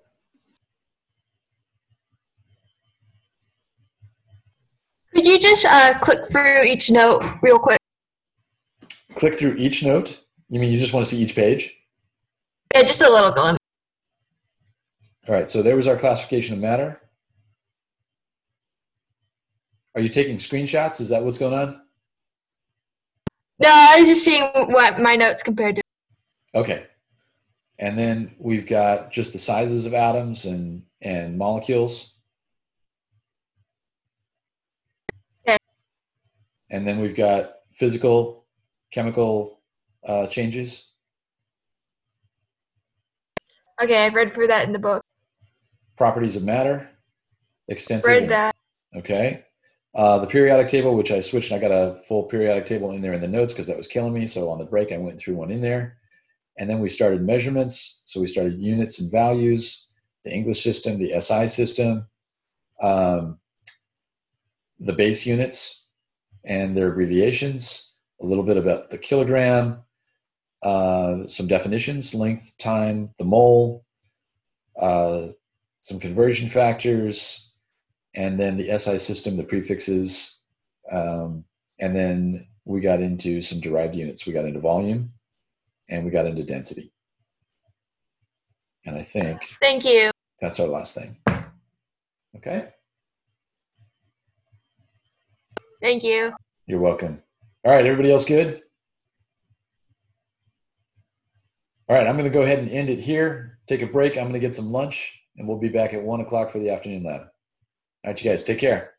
Could you just click through each note real quick? Click through each note? You mean you just want to see each page? Yeah, just a little glimpse. All right, so there was our classification of matter. Are you taking screenshots? Is that what's going on? No, I was just seeing what my notes compared to. Okay. And then we've got just the sizes of atoms and molecules. Okay. And then we've got physical, chemical changes. Okay, I've read through that in the book. Properties of matter. Extensive. Read that. Okay. The periodic table, which I switched, and I got a full periodic table in there in the notes because that was killing me. So on the break, I went through one in there. And then we started measurements. So we started units and values, the English system, the SI system, the base units and their abbreviations, a little bit about the kilogram, some definitions, length, time, the mole, some conversion factors, and then the SI system, the prefixes, and then we got into some derived units. We got into volume, and we got into density. And I think Thank you. that's our last thing. Okay? Thank you. You're welcome. All right, everybody else good? All right, I'm going to go ahead and end it here. Take a break. I'm going to get some lunch, and we'll be back at 1 o'clock for the afternoon lab. All right, you guys, take care.